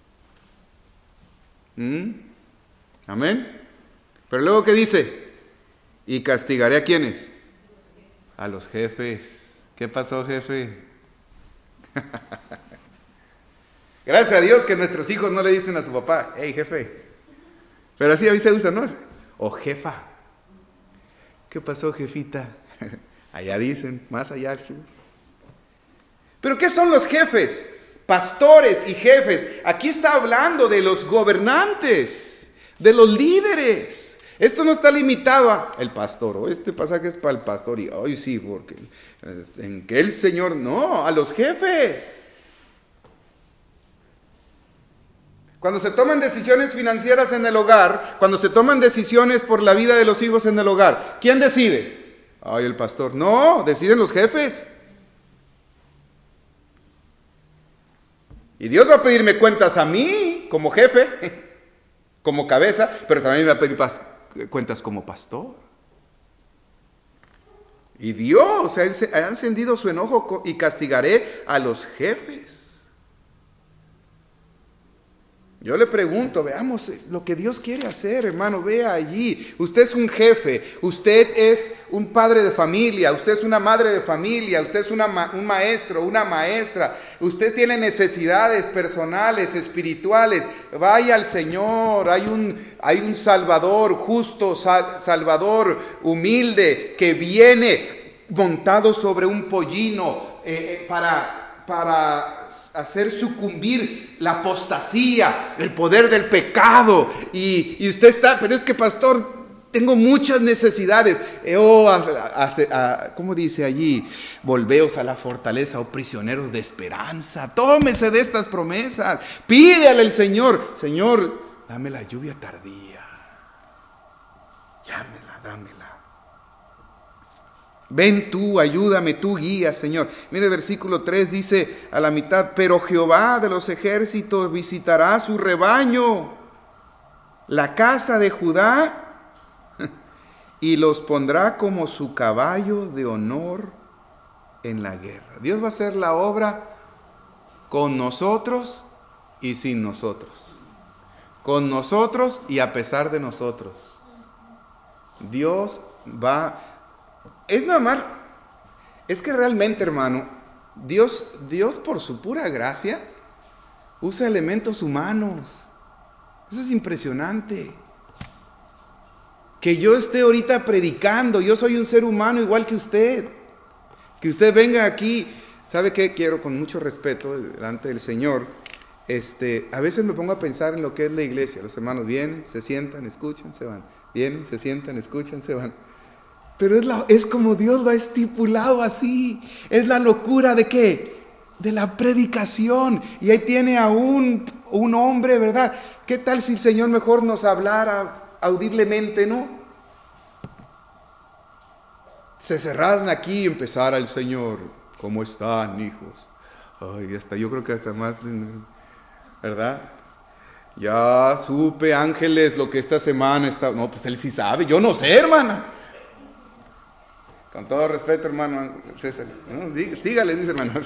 Amén. Pero luego, ¿qué dice? Y castigaré ¿a quiénes? A los jefes. ¿Qué pasó, jefe? Gracias a Dios que nuestros hijos no le dicen a su papá, hey, jefe. Pero así a mí se usa, ¿no? O jefa. ¿Qué pasó, jefita? Allá dicen, más allá al sur. ¿Pero qué son los jefes? Pastores y jefes. Aquí está hablando de los gobernantes, de los líderes. Esto no está limitado a el pastor, o este pasaje es para el pastor, y hoy sí, porque en que el Señor, no, a los jefes. Cuando se toman decisiones financieras en el hogar, cuando se toman decisiones por la vida de los hijos en el hogar, ¿quién decide? Ay, el pastor. No, deciden los jefes. Y Dios va a pedirme cuentas a mí, como jefe, como cabeza, pero también me va a pedir cuentas como pastor. Y Dios ha encendido su enojo y castigaré a los jefes. Yo le pregunto, veamos lo que Dios quiere hacer, hermano, vea allí. Usted es un jefe, usted es un padre de familia, usted es una madre de familia, usted es un maestro, una maestra. Usted tiene necesidades personales, espirituales. Vaya al Señor, hay un Salvador justo, Salvador humilde, que viene montado sobre un pollino para hacer sucumbir la apostasía, el poder del pecado. Y usted está, pero es que pastor, tengo muchas necesidades. ¿Cómo dice allí? Volveos a la fortaleza, oh prisioneros de esperanza. Tómese de estas promesas. Pídele al Señor, Señor, dame la lluvia tardía. Dámela. Ven tú, ayúdame, tú guía, Señor. Mire el versículo 3 dice a la mitad, pero Jehová de los ejércitos visitará su rebaño, la casa de Judá, y los pondrá como su caballo de honor en la guerra. Dios va a hacer la obra con nosotros y sin nosotros. Con nosotros y a pesar de nosotros. Dios va. Es que realmente, hermano, Dios por su pura gracia usa elementos humanos. Eso es impresionante. Que yo esté ahorita predicando, yo soy un ser humano igual que usted. Que usted venga aquí, ¿sabe qué? Quiero con mucho respeto delante del Señor. A veces me pongo a pensar en lo que es la iglesia. Los hermanos vienen, se sientan, escuchan, se van. Vienen, se sientan, escuchan, se van. Pero es como Dios lo ha estipulado así. Es la locura de ¿qué? De la predicación. Y ahí tiene a un hombre, ¿verdad? ¿Qué tal si el Señor mejor nos hablara audiblemente, no? Se cerraran aquí y empezara el Señor. ¿Cómo están, hijos? Ay, yo creo que hasta más, ¿verdad? Ya supe, ángeles, lo que esta semana está. No, pues él sí sabe. Yo no sé, hermana. Con todo respeto, hermano César, ¿no? Sígale, dice hermano.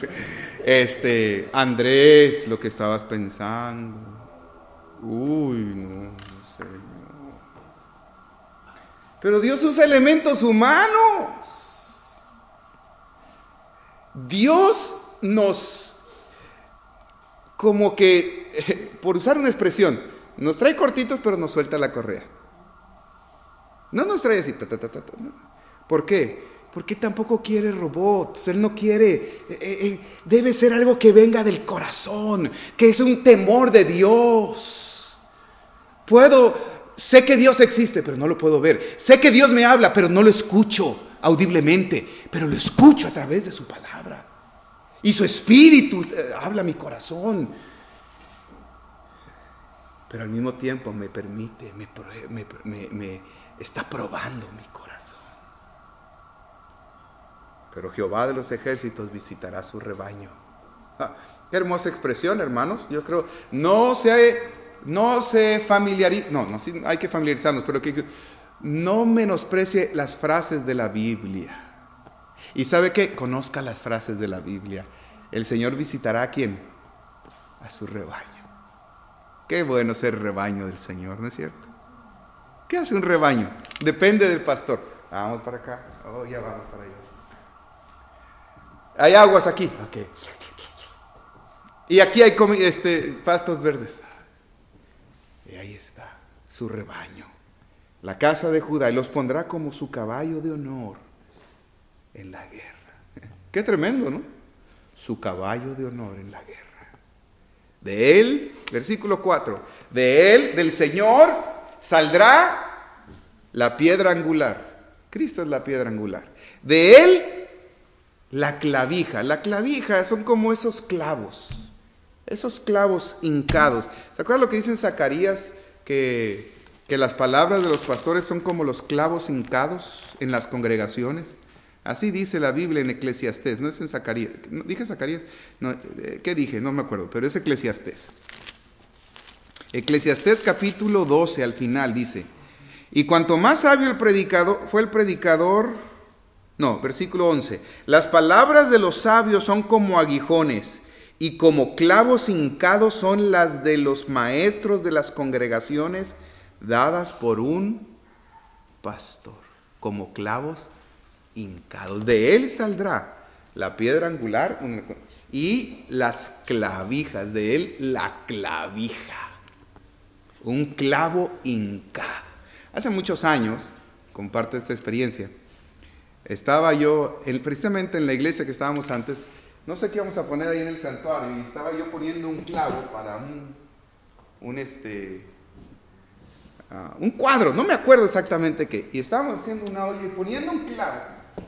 Andrés, lo que estabas pensando. Uy, no, Señor. Pero Dios usa elementos humanos. Dios nos, como que, por usar una expresión, nos trae cortitos, pero nos suelta la correa. No nos trae así, no. ¿Por qué? Porque tampoco quiere robots. Él no quiere, debe ser algo que venga del corazón, que es un temor de Dios. Sé que Dios existe, pero no lo puedo ver. Sé que Dios me habla, pero no lo escucho audiblemente, pero lo escucho a través de su palabra. Y su espíritu habla a mi corazón. Pero al mismo tiempo me permite, me está probando mi corazón. Pero Jehová de los ejércitos visitará su rebaño. Qué hermosa expresión, hermanos. Yo creo, no se familiarice, sí, hay que familiarizarnos, pero que no menosprecie las frases de la Biblia. ¿Y sabe qué? Conozca las frases de la Biblia. El Señor visitará ¿a quién? A su rebaño. Qué bueno ser rebaño del Señor, ¿no es cierto? ¿Qué hace un rebaño? Depende del pastor. Vamos para acá. Ya vamos para allá. Hay aguas aquí. Okay. Y aquí hay pastos verdes. Y ahí está su rebaño. La casa de Judá. Y los pondrá como su caballo de honor en la guerra. Qué tremendo, ¿no? Su caballo de honor en la guerra. De él, versículo 4. De él, del Señor, saldrá la piedra angular. Cristo es la piedra angular. De él, la clavija. La clavija son como esos clavos hincados. ¿Se acuerdan lo que dice en Zacarías? Que las palabras de los pastores son como los clavos hincados en las congregaciones. Así dice la Biblia en Eclesiastés. No es en Zacarías. ¿Dije Zacarías? No, ¿qué dije? No me acuerdo, pero es Eclesiastés. Eclesiastés capítulo 12 al final dice: y cuanto más sabio versículo 11, las palabras de los sabios son como aguijones, y como clavos hincados son las de los maestros de las congregaciones dadas por un pastor. Como clavos hincados. De él saldrá la piedra angular y las clavijas. De él la clavija. Un clavo hincado. Hace muchos años, comparto esta experiencia, estaba yo precisamente en la iglesia que estábamos antes. No sé qué íbamos a poner ahí en el santuario, y estaba yo poniendo un clavo para un cuadro, no me acuerdo exactamente qué, y estábamos haciendo una olla y poniendo un clavo,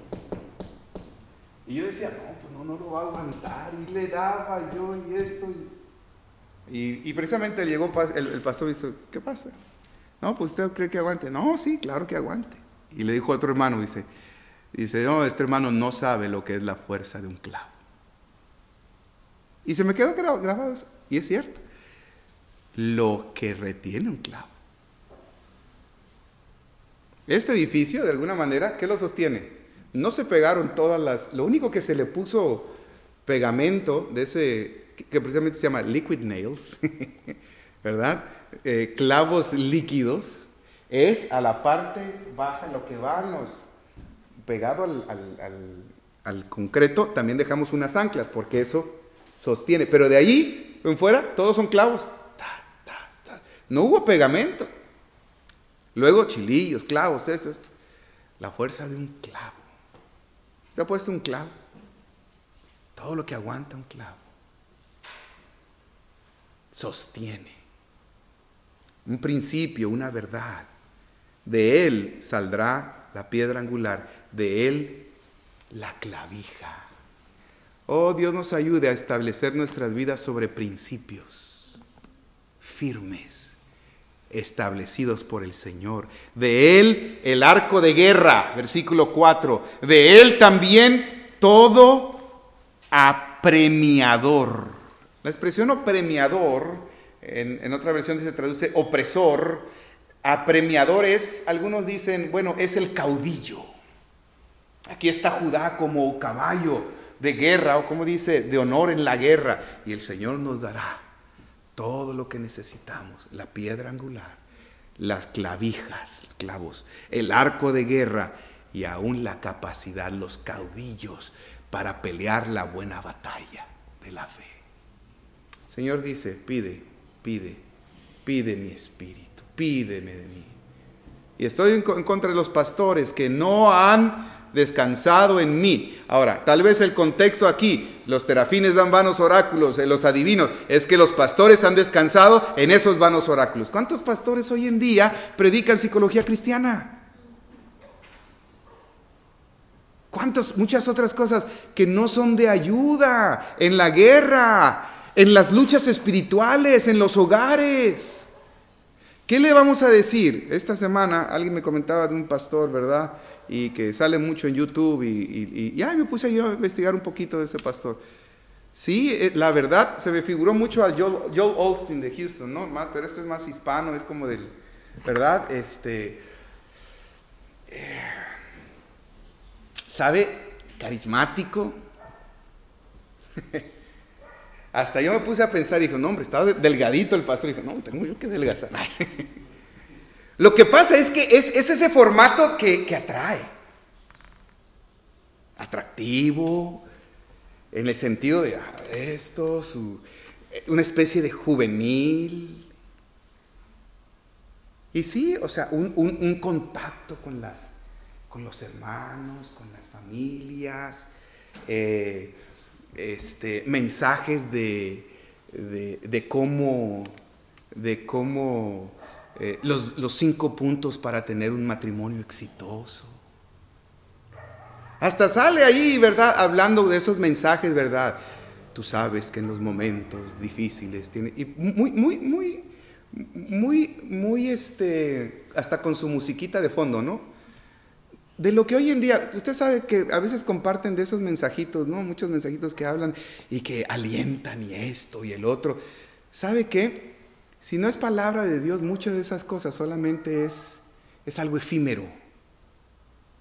y yo decía, no lo va a aguantar, y le daba yo y esto, y precisamente llegó el pastor y dice, ¿qué pasa? No, pues usted cree que aguante. No, sí, claro que aguante. Y le dijo a otro hermano, dice, no, este hermano no sabe lo que es la fuerza de un clavo. Y se me quedó grabado eso. Y es cierto. Lo que retiene un clavo. Este edificio, de alguna manera, ¿qué lo sostiene? No se pegaron lo único que se le puso pegamento de ese, que precisamente se llama liquid nails, ¿verdad? Clavos líquidos, es a la parte baja, lo que va pegado al concreto. También dejamos unas anclas, porque eso sostiene, pero de ahí en fuera todos son clavos. No hubo pegamento. Luego chilillos, clavos, esos. La fuerza de un clavo. ¿Usted ha puesto un clavo? Todo lo que aguanta un clavo sostiene un principio, una verdad. De él saldrá la piedra angular, de él la clavija. Oh, Dios nos ayude a establecer nuestras vidas sobre principios firmes, establecidos por el Señor. De él el arco de guerra, versículo 4. De él también todo apremiador. La expresión apremiador, en otra versión se traduce opresor. Apremiador es, algunos dicen, es el caudillo. Aquí está Judá como caballo de guerra, o como dice, de honor en la guerra. Y el Señor nos dará todo lo que necesitamos: la piedra angular, las clavijas, clavos, el arco de guerra y aún la capacidad, los caudillos para pelear la buena batalla de la fe. El Señor dice, pide mi espíritu, pídeme de mí. Y estoy en contra de los pastores que no han descansado en mí. Ahora, tal vez el contexto aquí, los terafines dan vanos oráculos, los adivinos, es que los pastores han descansado en esos vanos oráculos. ¿Cuántos pastores hoy en día predican psicología cristiana? Muchas otras cosas que no son de ayuda en la guerra, en las luchas espirituales, en los hogares. ¿Qué le vamos a decir? Esta semana alguien me comentaba de un pastor, ¿verdad? Y que sale mucho en YouTube y me puse yo a investigar un poquito de ese pastor. Sí, la verdad, se me figuró mucho al Joel Osteen de Houston, ¿no? Pero este es más hispano, es como del, ¿verdad? ¿Sabe? Carismático. Hasta yo me puse a pensar y dijo, no hombre, estaba delgadito el pastor. Y dijo, no, tengo yo que adelgazar. Lo que pasa es que es ese formato que atrae. Atractivo, en el sentido de una especie de juvenil. Y sí, o sea, un contacto con los hermanos, con las familias, mensajes de cómo los 5 puntos para tener un matrimonio exitoso. Hasta sale ahí, ¿verdad? Hablando de esos mensajes, ¿verdad? Tú sabes que en los momentos difíciles tiene, y muy hasta con su musiquita de fondo, ¿no? De lo que hoy en día, usted sabe que a veces comparten de esos mensajitos, ¿no? Muchos mensajitos que hablan y que alientan y esto y el otro. ¿Sabe qué? Si no es palabra de Dios, muchas de esas cosas solamente es algo efímero.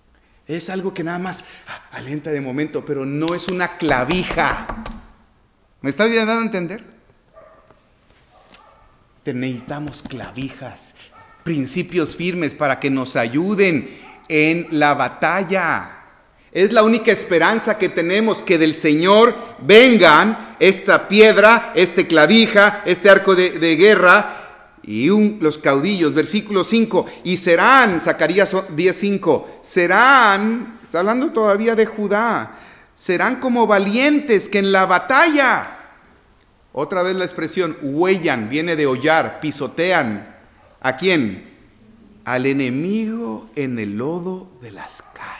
Es algo que nada más alienta de momento, pero no es una clavija. ¿Me está dando a entender? Necesitamos clavijas, principios firmes para que nos ayuden en la batalla. Es la única esperanza que tenemos, que del Señor vengan esta piedra, este clavija, este arco de guerra y los caudillos. Versículo 5, y serán, Zacarías 10:5, serán, está hablando todavía de Judá, serán como valientes que en la batalla. Otra vez la expresión huellan, viene de hollar, pisotean. ¿A quién? Al enemigo en el lodo de las calles.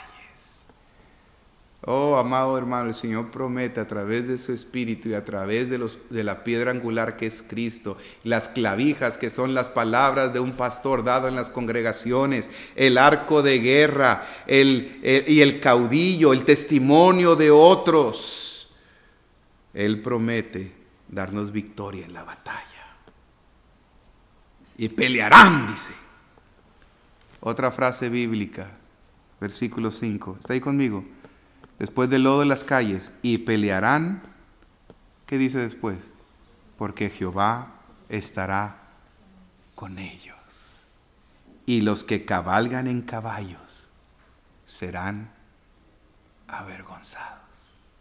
Oh, amado hermano, el Señor promete a través de su Espíritu y a través de la piedra angular que es Cristo, las clavijas que son las palabras de un pastor dado en las congregaciones, el arco de guerra y el caudillo, el testimonio de otros. Él promete darnos victoria en la batalla. Y pelearán, dice. Otra frase bíblica, versículo 5. ¿Está ahí conmigo? Después del lodo de las calles, y pelearán. ¿Qué dice después? Porque Jehová estará con ellos. Y los que cabalgan en caballos serán avergonzados.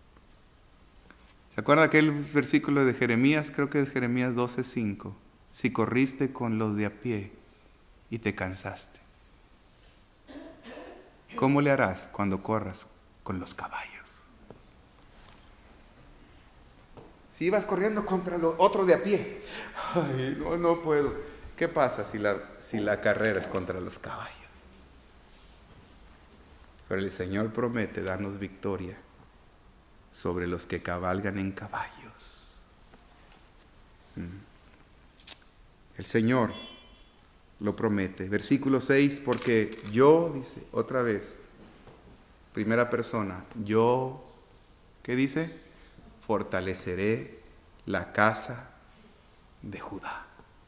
¿Se acuerda aquel versículo de Jeremías? Creo que es Jeremías 12:5. Si corriste con los de a pie y te cansaste, ¿cómo le harás cuando corras con los caballos? Si ibas corriendo contra los otros de a pie, ay, no puedo. ¿Qué pasa si la carrera es contra los caballos? Pero el Señor promete darnos victoria sobre los que cabalgan en caballos. El Señor lo promete. Versículo 6, porque yo, dice otra vez, primera persona, yo, ¿qué dice? Fortaleceré la casa de Judá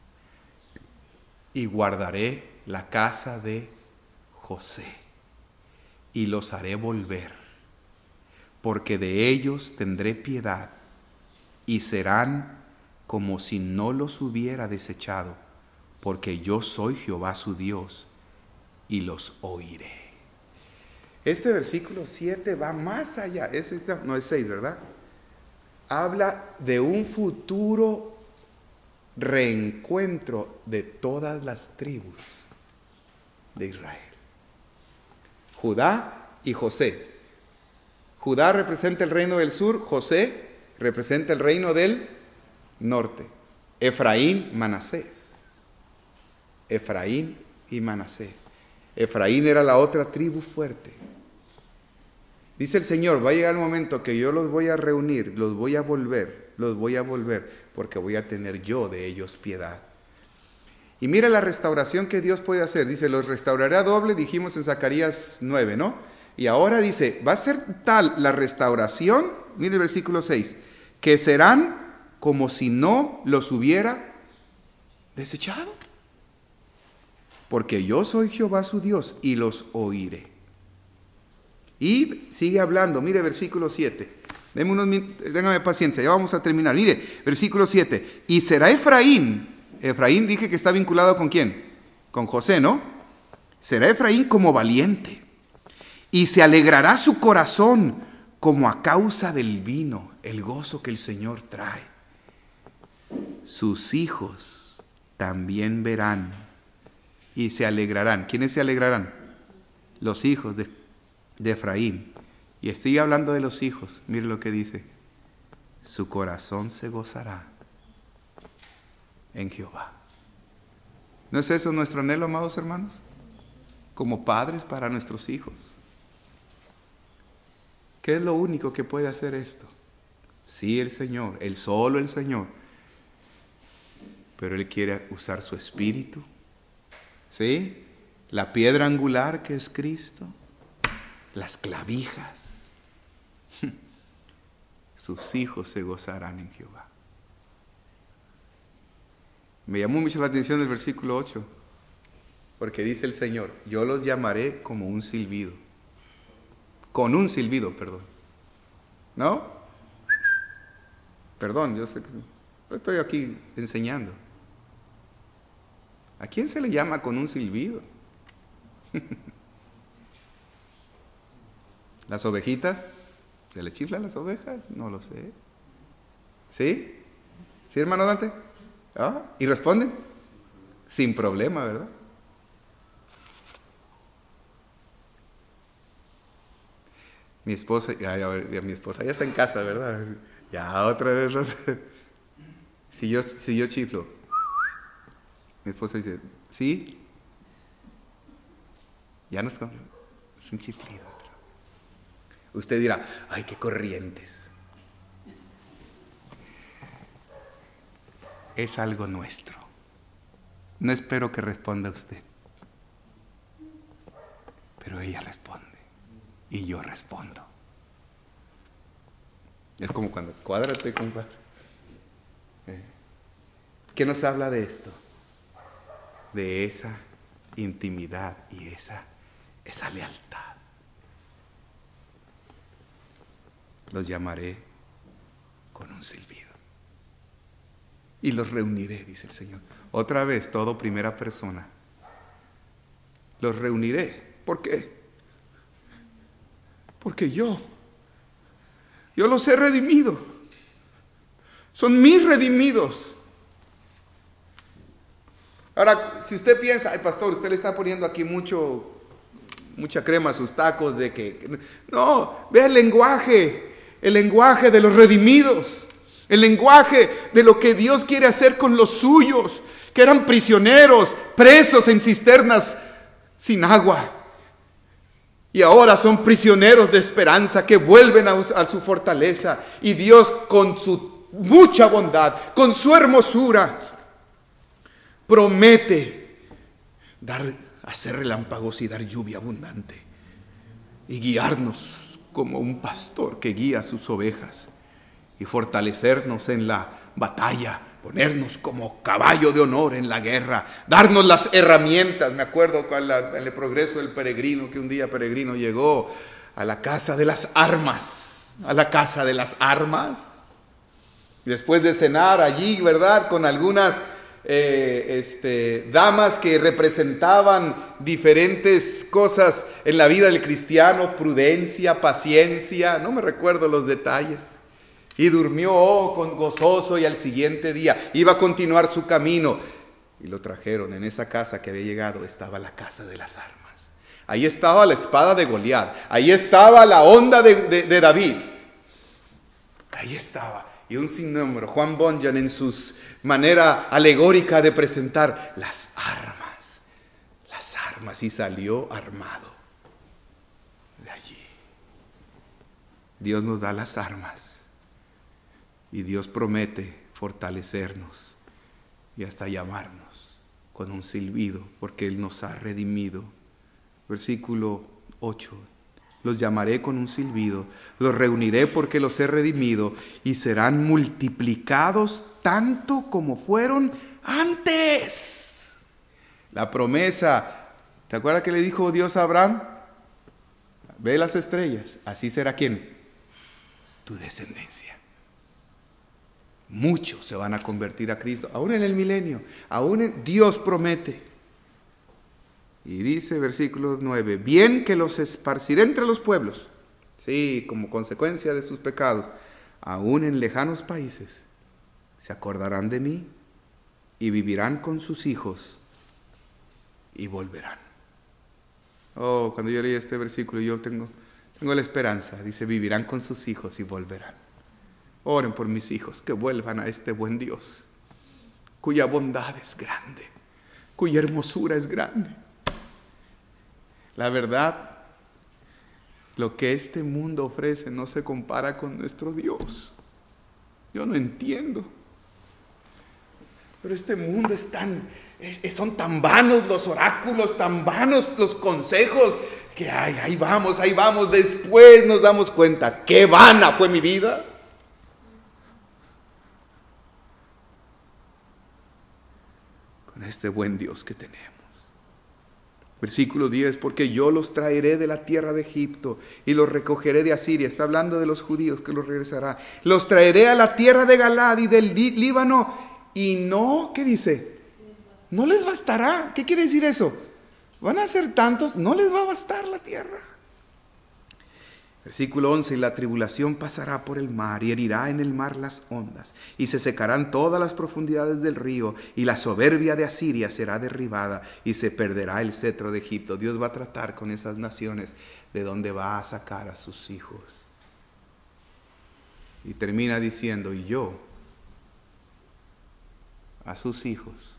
y guardaré la casa de José y los haré volver, porque de ellos tendré piedad y serán como si no los hubiera desechado, porque yo soy Jehová su Dios y los oiré. Este versículo 7 va más allá, no es 6, ¿verdad? Habla de un futuro reencuentro de todas las tribus de Israel. Judá y José. Judá representa el reino del sur, José representa el reino del norte. Efraín, Manasés. Efraín y Manasés. Efraín era la otra tribu fuerte. Dice el Señor, va a llegar el momento que yo los voy a reunir, los voy a volver, porque voy a tener yo de ellos piedad. Y mira la restauración que Dios puede hacer. Dice, los restauraré a doble, dijimos en Zacarías 9, ¿no? Y ahora dice, va a ser tal la restauración, mire el versículo 6, que serán como si no los hubiera desechado. Porque yo soy Jehová su Dios y los oiré. Y sigue hablando, mire versículo 7. Téngame paciencia, ya vamos a terminar. Mire, versículo 7. Y será Efraín. Efraín dije que está vinculado ¿con quién? Con José, ¿no? Será Efraín como valiente. Y se alegrará su corazón como a causa del vino, el gozo que el Señor trae. Sus hijos también verán y se alegrarán. ¿Quiénes se alegrarán? Los hijos de Efraín. Y sigue hablando de los hijos. Mire lo que dice. Su corazón se gozará en Jehová. ¿No es eso nuestro anhelo, amados hermanos? Como padres para nuestros hijos. ¿Qué es lo único que puede hacer esto? Sí, el Señor, solo el Señor. Pero Él quiere usar su espíritu. ¿Sí? La piedra angular que es Cristo. Las clavijas. Sus hijos se gozarán en Jehová. Me llamó mucho la atención el versículo 8, porque dice el Señor, yo los llamaré como un silbido. Con un silbido, perdón. ¿No? Perdón, yo sé que estoy aquí enseñando. ¿A quién se le llama con un silbido? ¿Las ovejitas? ¿Se le chiflan las ovejas? No lo sé. ¿Sí? ¿Sí, hermano Dante? ¿Ah? ¿Y responden? Sin problema, ¿verdad? Mi esposa, mi esposa ya está en casa, ¿verdad? Ya otra vez, no sé. Si yo chiflo, mi esposa dice, ¿sí? Ya no es un chiflido. Usted dirá, ay, qué corrientes. Es algo nuestro. No espero que responda usted. Pero ella responde. Y yo respondo. Es como cuando, cuádrate, compadre. ¿Qué nos habla de esto? De esa intimidad y esa lealtad. Los llamaré con un silbido. Y los reuniré, dice el Señor. Otra vez, todo primera persona. Los reuniré. ¿Por qué? Porque yo los he redimido. Son mis redimidos. Ahora, si usted piensa, ay pastor, usted le está poniendo aquí mucha crema a sus tacos de que... No, vea el lenguaje de los redimidos, el lenguaje de lo que Dios quiere hacer con los suyos, que eran prisioneros, presos en cisternas sin agua. Y ahora son prisioneros de esperanza que vuelven a su fortaleza. Y Dios con su mucha bondad, con su hermosura, promete hacer relámpagos y dar lluvia abundante. Y guiarnos como un pastor que guía a sus ovejas. Y fortalecernos en la batalla. Ponernos como caballo de honor en la guerra, darnos las herramientas. Me acuerdo en el progreso del peregrino, que un día peregrino llegó a la casa de las armas, después de cenar allí, ¿verdad?, con algunas damas que representaban diferentes cosas en la vida del cristiano, prudencia, paciencia, no me recuerdo los detalles. Y durmió con gozoso, y al siguiente día iba a continuar su camino. Y lo trajeron en esa casa que había llegado. Estaba la casa de las armas. Ahí estaba la espada de Goliat. Ahí estaba la honda de David. Ahí estaba. Y un sinnúmero. Juan Bunyan, en su manera alegórica de presentar las armas. Las armas. Y salió armado de allí. Dios nos da las armas. Y Dios promete fortalecernos y hasta llamarnos con un silbido, porque Él nos ha redimido. Versículo 8. Los llamaré con un silbido, los reuniré porque los he redimido, y serán multiplicados tanto como fueron antes. La promesa, ¿te acuerdas que le dijo Dios a Abraham? Ve las estrellas, así será ¿quién? Tu descendencia. Muchos se van a convertir a Cristo, aún en el milenio, Dios promete. Y dice versículo 9, bien que los esparciré entre los pueblos, sí, como consecuencia de sus pecados, aún en lejanos países, se acordarán de mí y vivirán con sus hijos y volverán. Oh, cuando yo leí este versículo, yo tengo la esperanza, dice, vivirán con sus hijos y volverán. Oren por mis hijos, que vuelvan a este buen Dios, cuya bondad es grande, cuya hermosura es grande. La verdad, lo que este mundo ofrece no se compara con nuestro Dios. Yo no entiendo. Pero este mundo son tan vanos los oráculos, tan vanos los consejos, que ahí vamos. Después nos damos cuenta, qué vana fue mi vida. Este buen Dios que tenemos. Versículo 10, porque yo los traeré de la tierra de Egipto y los recogeré de Asiria. Está hablando de los judíos que los regresará. Los traeré a la tierra de Galaad y del Líbano. Y no, ¿qué dice? No les bastará. ¿Qué quiere decir eso? Van a ser tantos, no les va a bastar la tierra. Versículo 11, y la tribulación pasará por el mar y herirá en el mar las ondas, y se secarán todas las profundidades del río, y la soberbia de Asiria será derribada, y se perderá el cetro de Egipto. Dios va a tratar con esas naciones de donde va a sacar a sus hijos. Y termina diciendo, y yo, a sus hijos,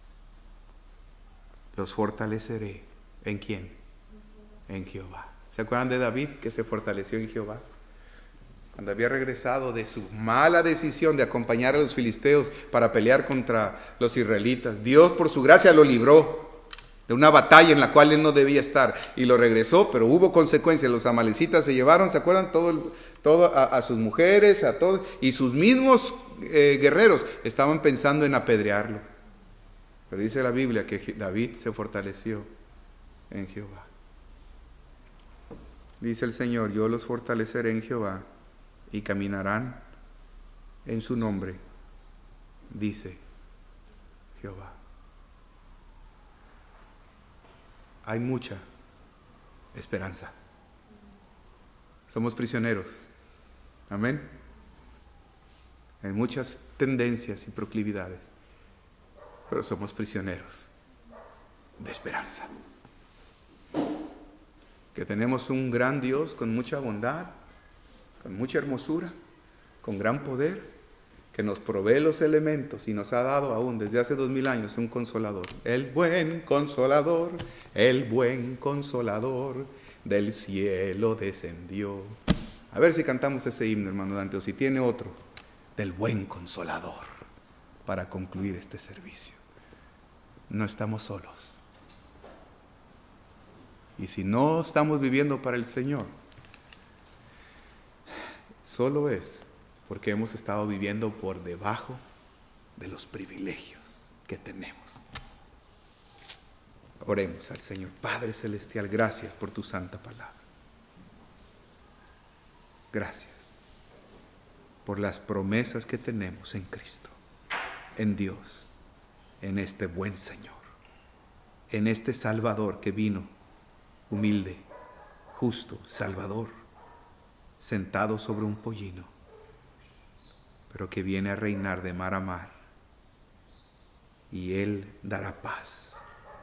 los fortaleceré. ¿En quién? En Jehová. ¿Se acuerdan de David que se fortaleció en Jehová? Cuando había regresado de su mala decisión de acompañar a los filisteos para pelear contra los israelitas, Dios por su gracia lo libró de una batalla en la cual él no debía estar y lo regresó, pero hubo consecuencias. Los amalecitas se llevaron, ¿se acuerdan? Todo a sus mujeres, a todos, y sus mismos guerreros estaban pensando en apedrearlo. Pero dice la Biblia que David se fortaleció en Jehová. Dice el Señor, yo los fortaleceré en Jehová y caminarán en su nombre, dice Jehová. Hay mucha esperanza. Somos prisioneros. Amén. Hay muchas tendencias y proclividades, pero somos prisioneros de esperanza. Que tenemos un gran Dios con mucha bondad, con mucha hermosura, con gran poder, que nos provee los elementos y nos ha dado aún desde hace 2000 años un consolador. El buen consolador del cielo descendió. A ver si cantamos ese himno, hermano Dante, o si tiene otro, del buen consolador, para concluir este servicio. No estamos solos. Y si no estamos viviendo para el Señor, solo es porque hemos estado viviendo por debajo de los privilegios que tenemos. Oremos al Señor. Padre Celestial, gracias por tu santa palabra. Gracias por las promesas que tenemos en Cristo, en Dios, en este buen Señor, en este Salvador que vino humilde, justo, Salvador, sentado sobre un pollino, pero que viene a reinar de mar a mar, y Él dará paz.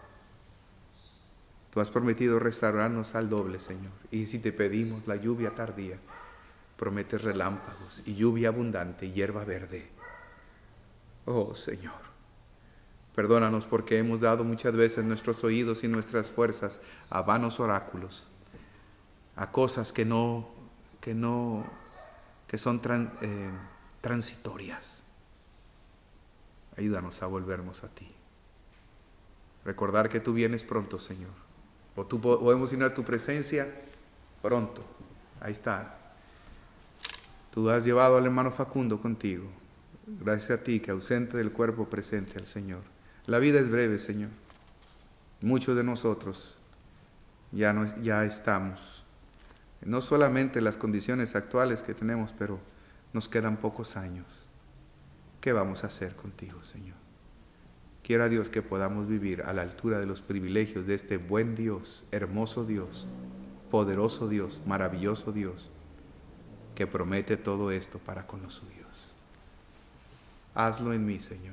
Tú has prometido restaurarnos al doble, Señor, y si te pedimos la lluvia tardía, prometes relámpagos y lluvia abundante y hierba verde. Oh, Señor, perdónanos porque hemos dado muchas veces nuestros oídos y nuestras fuerzas a vanos oráculos, a cosas que son transitorias. Ayúdanos a volvernos a ti. Recordar que tú vienes pronto, Señor. O tú podemos ir a tu presencia pronto. Ahí está. Tú has llevado al hermano Facundo contigo. Gracias a ti que ausente del cuerpo presente al Señor. La vida es breve, Señor. Muchos de nosotros ya estamos, no solamente en las condiciones actuales que tenemos, pero nos quedan pocos años. ¿Qué vamos a hacer contigo, Señor? Quiera Dios que podamos vivir a la altura de los privilegios de este buen Dios, hermoso Dios, poderoso Dios, maravilloso Dios, que promete todo esto para con los suyos. Hazlo en mí, Señor.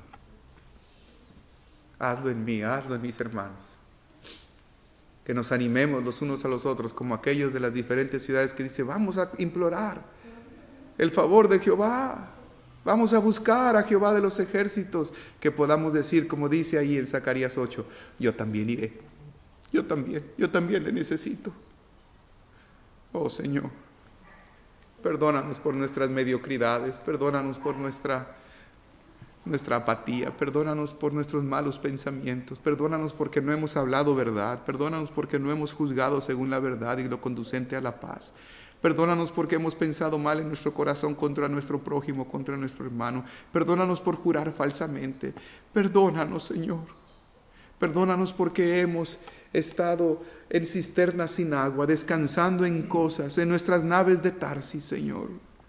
Hazlo en mí, hazlo en mis hermanos. Que nos animemos los unos a los otros, como aquellos de las diferentes ciudades que dicen, vamos a implorar el favor de Jehová. Vamos a buscar a Jehová de los ejércitos, que podamos decir, como dice ahí en Zacarías 8, yo también iré, yo también le necesito. Oh Señor, perdónanos por nuestras mediocridades, perdónanos por nuestra apatía, perdónanos por nuestros malos pensamientos, perdónanos porque no hemos hablado verdad, perdónanos porque no hemos juzgado según la verdad y lo conducente a la paz. Perdónanos porque hemos pensado mal en nuestro corazón contra nuestro prójimo, contra nuestro hermano. Perdónanos por jurar falsamente. Perdónanos, Señor. Perdónanos porque hemos estado en cisternas sin agua, descansando en cosas, en nuestras naves de Tarsis, Señor.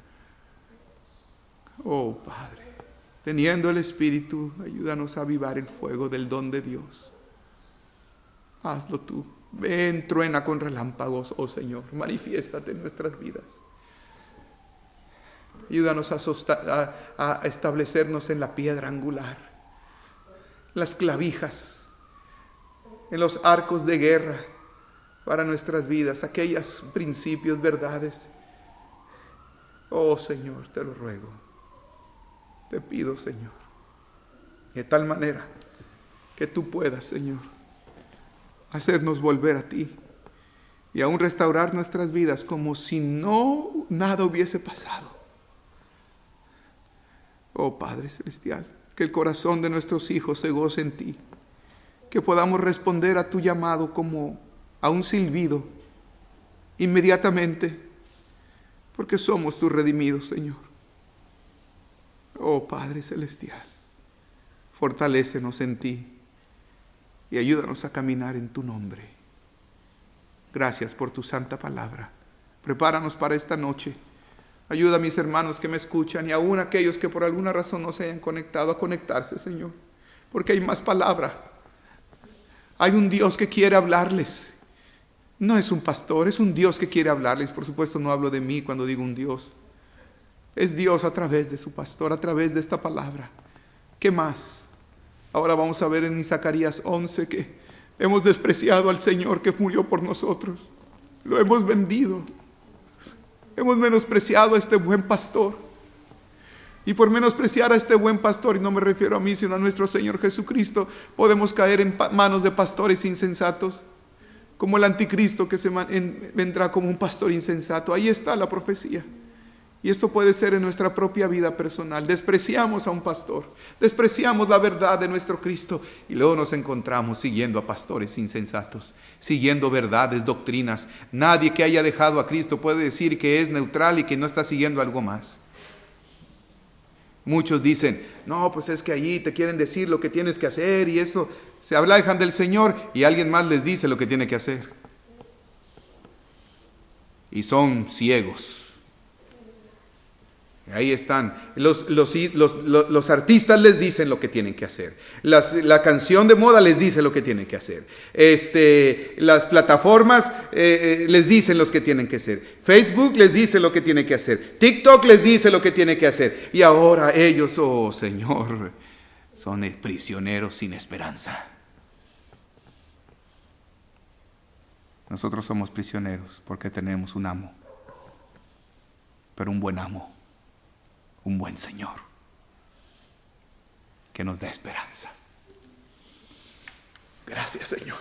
Oh Padre, teniendo el Espíritu, ayúdanos a avivar el fuego del don de Dios. Hazlo tú. Ven, truena con relámpagos, oh Señor, manifiéstate en nuestras vidas. Ayúdanos a establecernos en la piedra angular, las clavijas, en los arcos de guerra para nuestras vidas, aquellos principios, verdades. Oh Señor, te lo ruego, te pido, Señor, de tal manera que tú puedas, Señor, hacernos volver a ti y aún restaurar nuestras vidas como si nada hubiese pasado. Oh Padre Celestial, que el corazón de nuestros hijos se goce en ti, que podamos responder a tu llamado como a un silbido inmediatamente, porque somos tus redimidos, Señor. Oh Padre Celestial, fortalécenos en ti y ayúdanos a caminar en tu nombre. Gracias por tu santa palabra. Prepáranos para esta noche. Ayuda a mis hermanos que me escuchan y aún aquellos que por alguna razón no se hayan conectado a conectarse, Señor, porque hay más palabra. Hay un Dios que quiere hablarles. No es un pastor, es un Dios que quiere hablarles. Por supuesto, no hablo de mí cuando digo un Dios. Es Dios a través de su pastor, a través de esta palabra. ¿Qué más? Ahora vamos a ver en Zacarías 11 que hemos despreciado al Señor que murió por nosotros. Lo hemos vendido. Hemos menospreciado a este buen pastor. Y por menospreciar a este buen pastor, y no me refiero a mí, sino a nuestro Señor Jesucristo, podemos caer en manos de pastores insensatos, como el anticristo que vendrá como un pastor insensato. Ahí está la profecía. Y esto puede ser en nuestra propia vida personal. Despreciamos a un pastor, despreciamos la verdad de nuestro Cristo y luego nos encontramos siguiendo a pastores insensatos, siguiendo verdades, doctrinas. Nadie que haya dejado a Cristo puede decir que es neutral y que no está siguiendo algo más. Muchos dicen, no, pues es que allí te quieren decir lo que tienes que hacer y eso. Se alejan del Señor y alguien más les dice lo que tiene que hacer. Y son ciegos. Ahí están. Los artistas les dicen lo que tienen que hacer. La canción de moda les dice lo que tienen que hacer. Las plataformas les dicen lo que tienen que hacer. Facebook les dice lo que tienen que hacer. TikTok les dice lo que tienen que hacer. Y ahora ellos, oh Señor, son prisioneros sin esperanza. Nosotros somos prisioneros porque tenemos un amo, pero un buen amo. Un buen Señor que nos da esperanza. Gracias, Señor.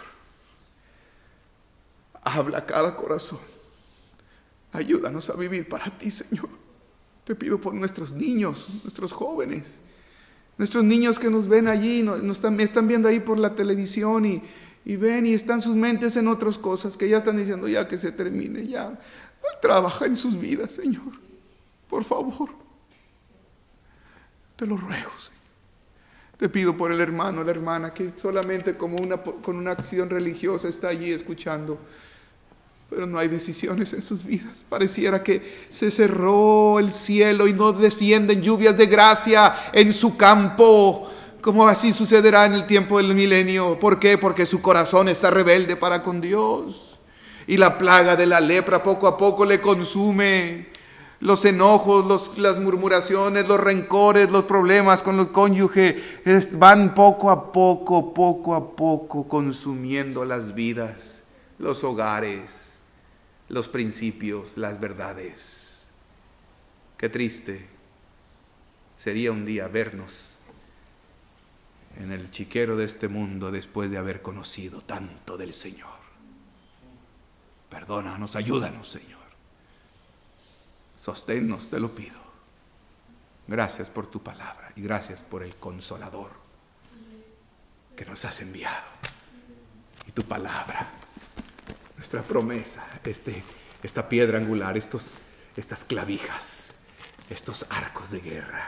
Habla a cada corazón. Ayúdanos a vivir para ti, Señor. Te pido por nuestros niños, nuestros jóvenes, nuestros niños que nos ven allí, me están viendo ahí por la televisión y ven y están sus mentes en otras cosas que ya están diciendo ya que se termine, ya. Trabaja en sus vidas, Señor. Por favor. Te lo ruego, Señor. Te pido por el hermano, la hermana, que solamente con una acción religiosa está allí escuchando, pero no hay decisiones en sus vidas. Pareciera que se cerró el cielo y no descienden lluvias de gracia en su campo, como así sucederá en el tiempo del milenio. ¿Por qué? Porque su corazón está rebelde para con Dios. Y la plaga de la lepra poco a poco le consume. Los enojos, las murmuraciones, los rencores, los problemas con los cónyuges van poco a poco consumiendo las vidas, los hogares, los principios, las verdades. Qué triste sería un día vernos en el chiquero de este mundo después de haber conocido tanto del Señor. Perdónanos, ayúdanos, Señor. Sosténnos, te lo pido. Gracias por tu palabra y gracias por el Consolador que nos has enviado. Y tu palabra, nuestra promesa, esta piedra angular, estas clavijas, estos arcos de guerra.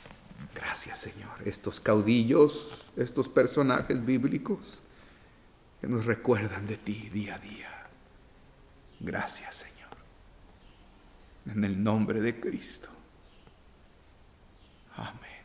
Gracias, Señor. Estos caudillos, estos personajes bíblicos que nos recuerdan de ti día a día. Gracias, Señor. En el nombre de Cristo. Amén.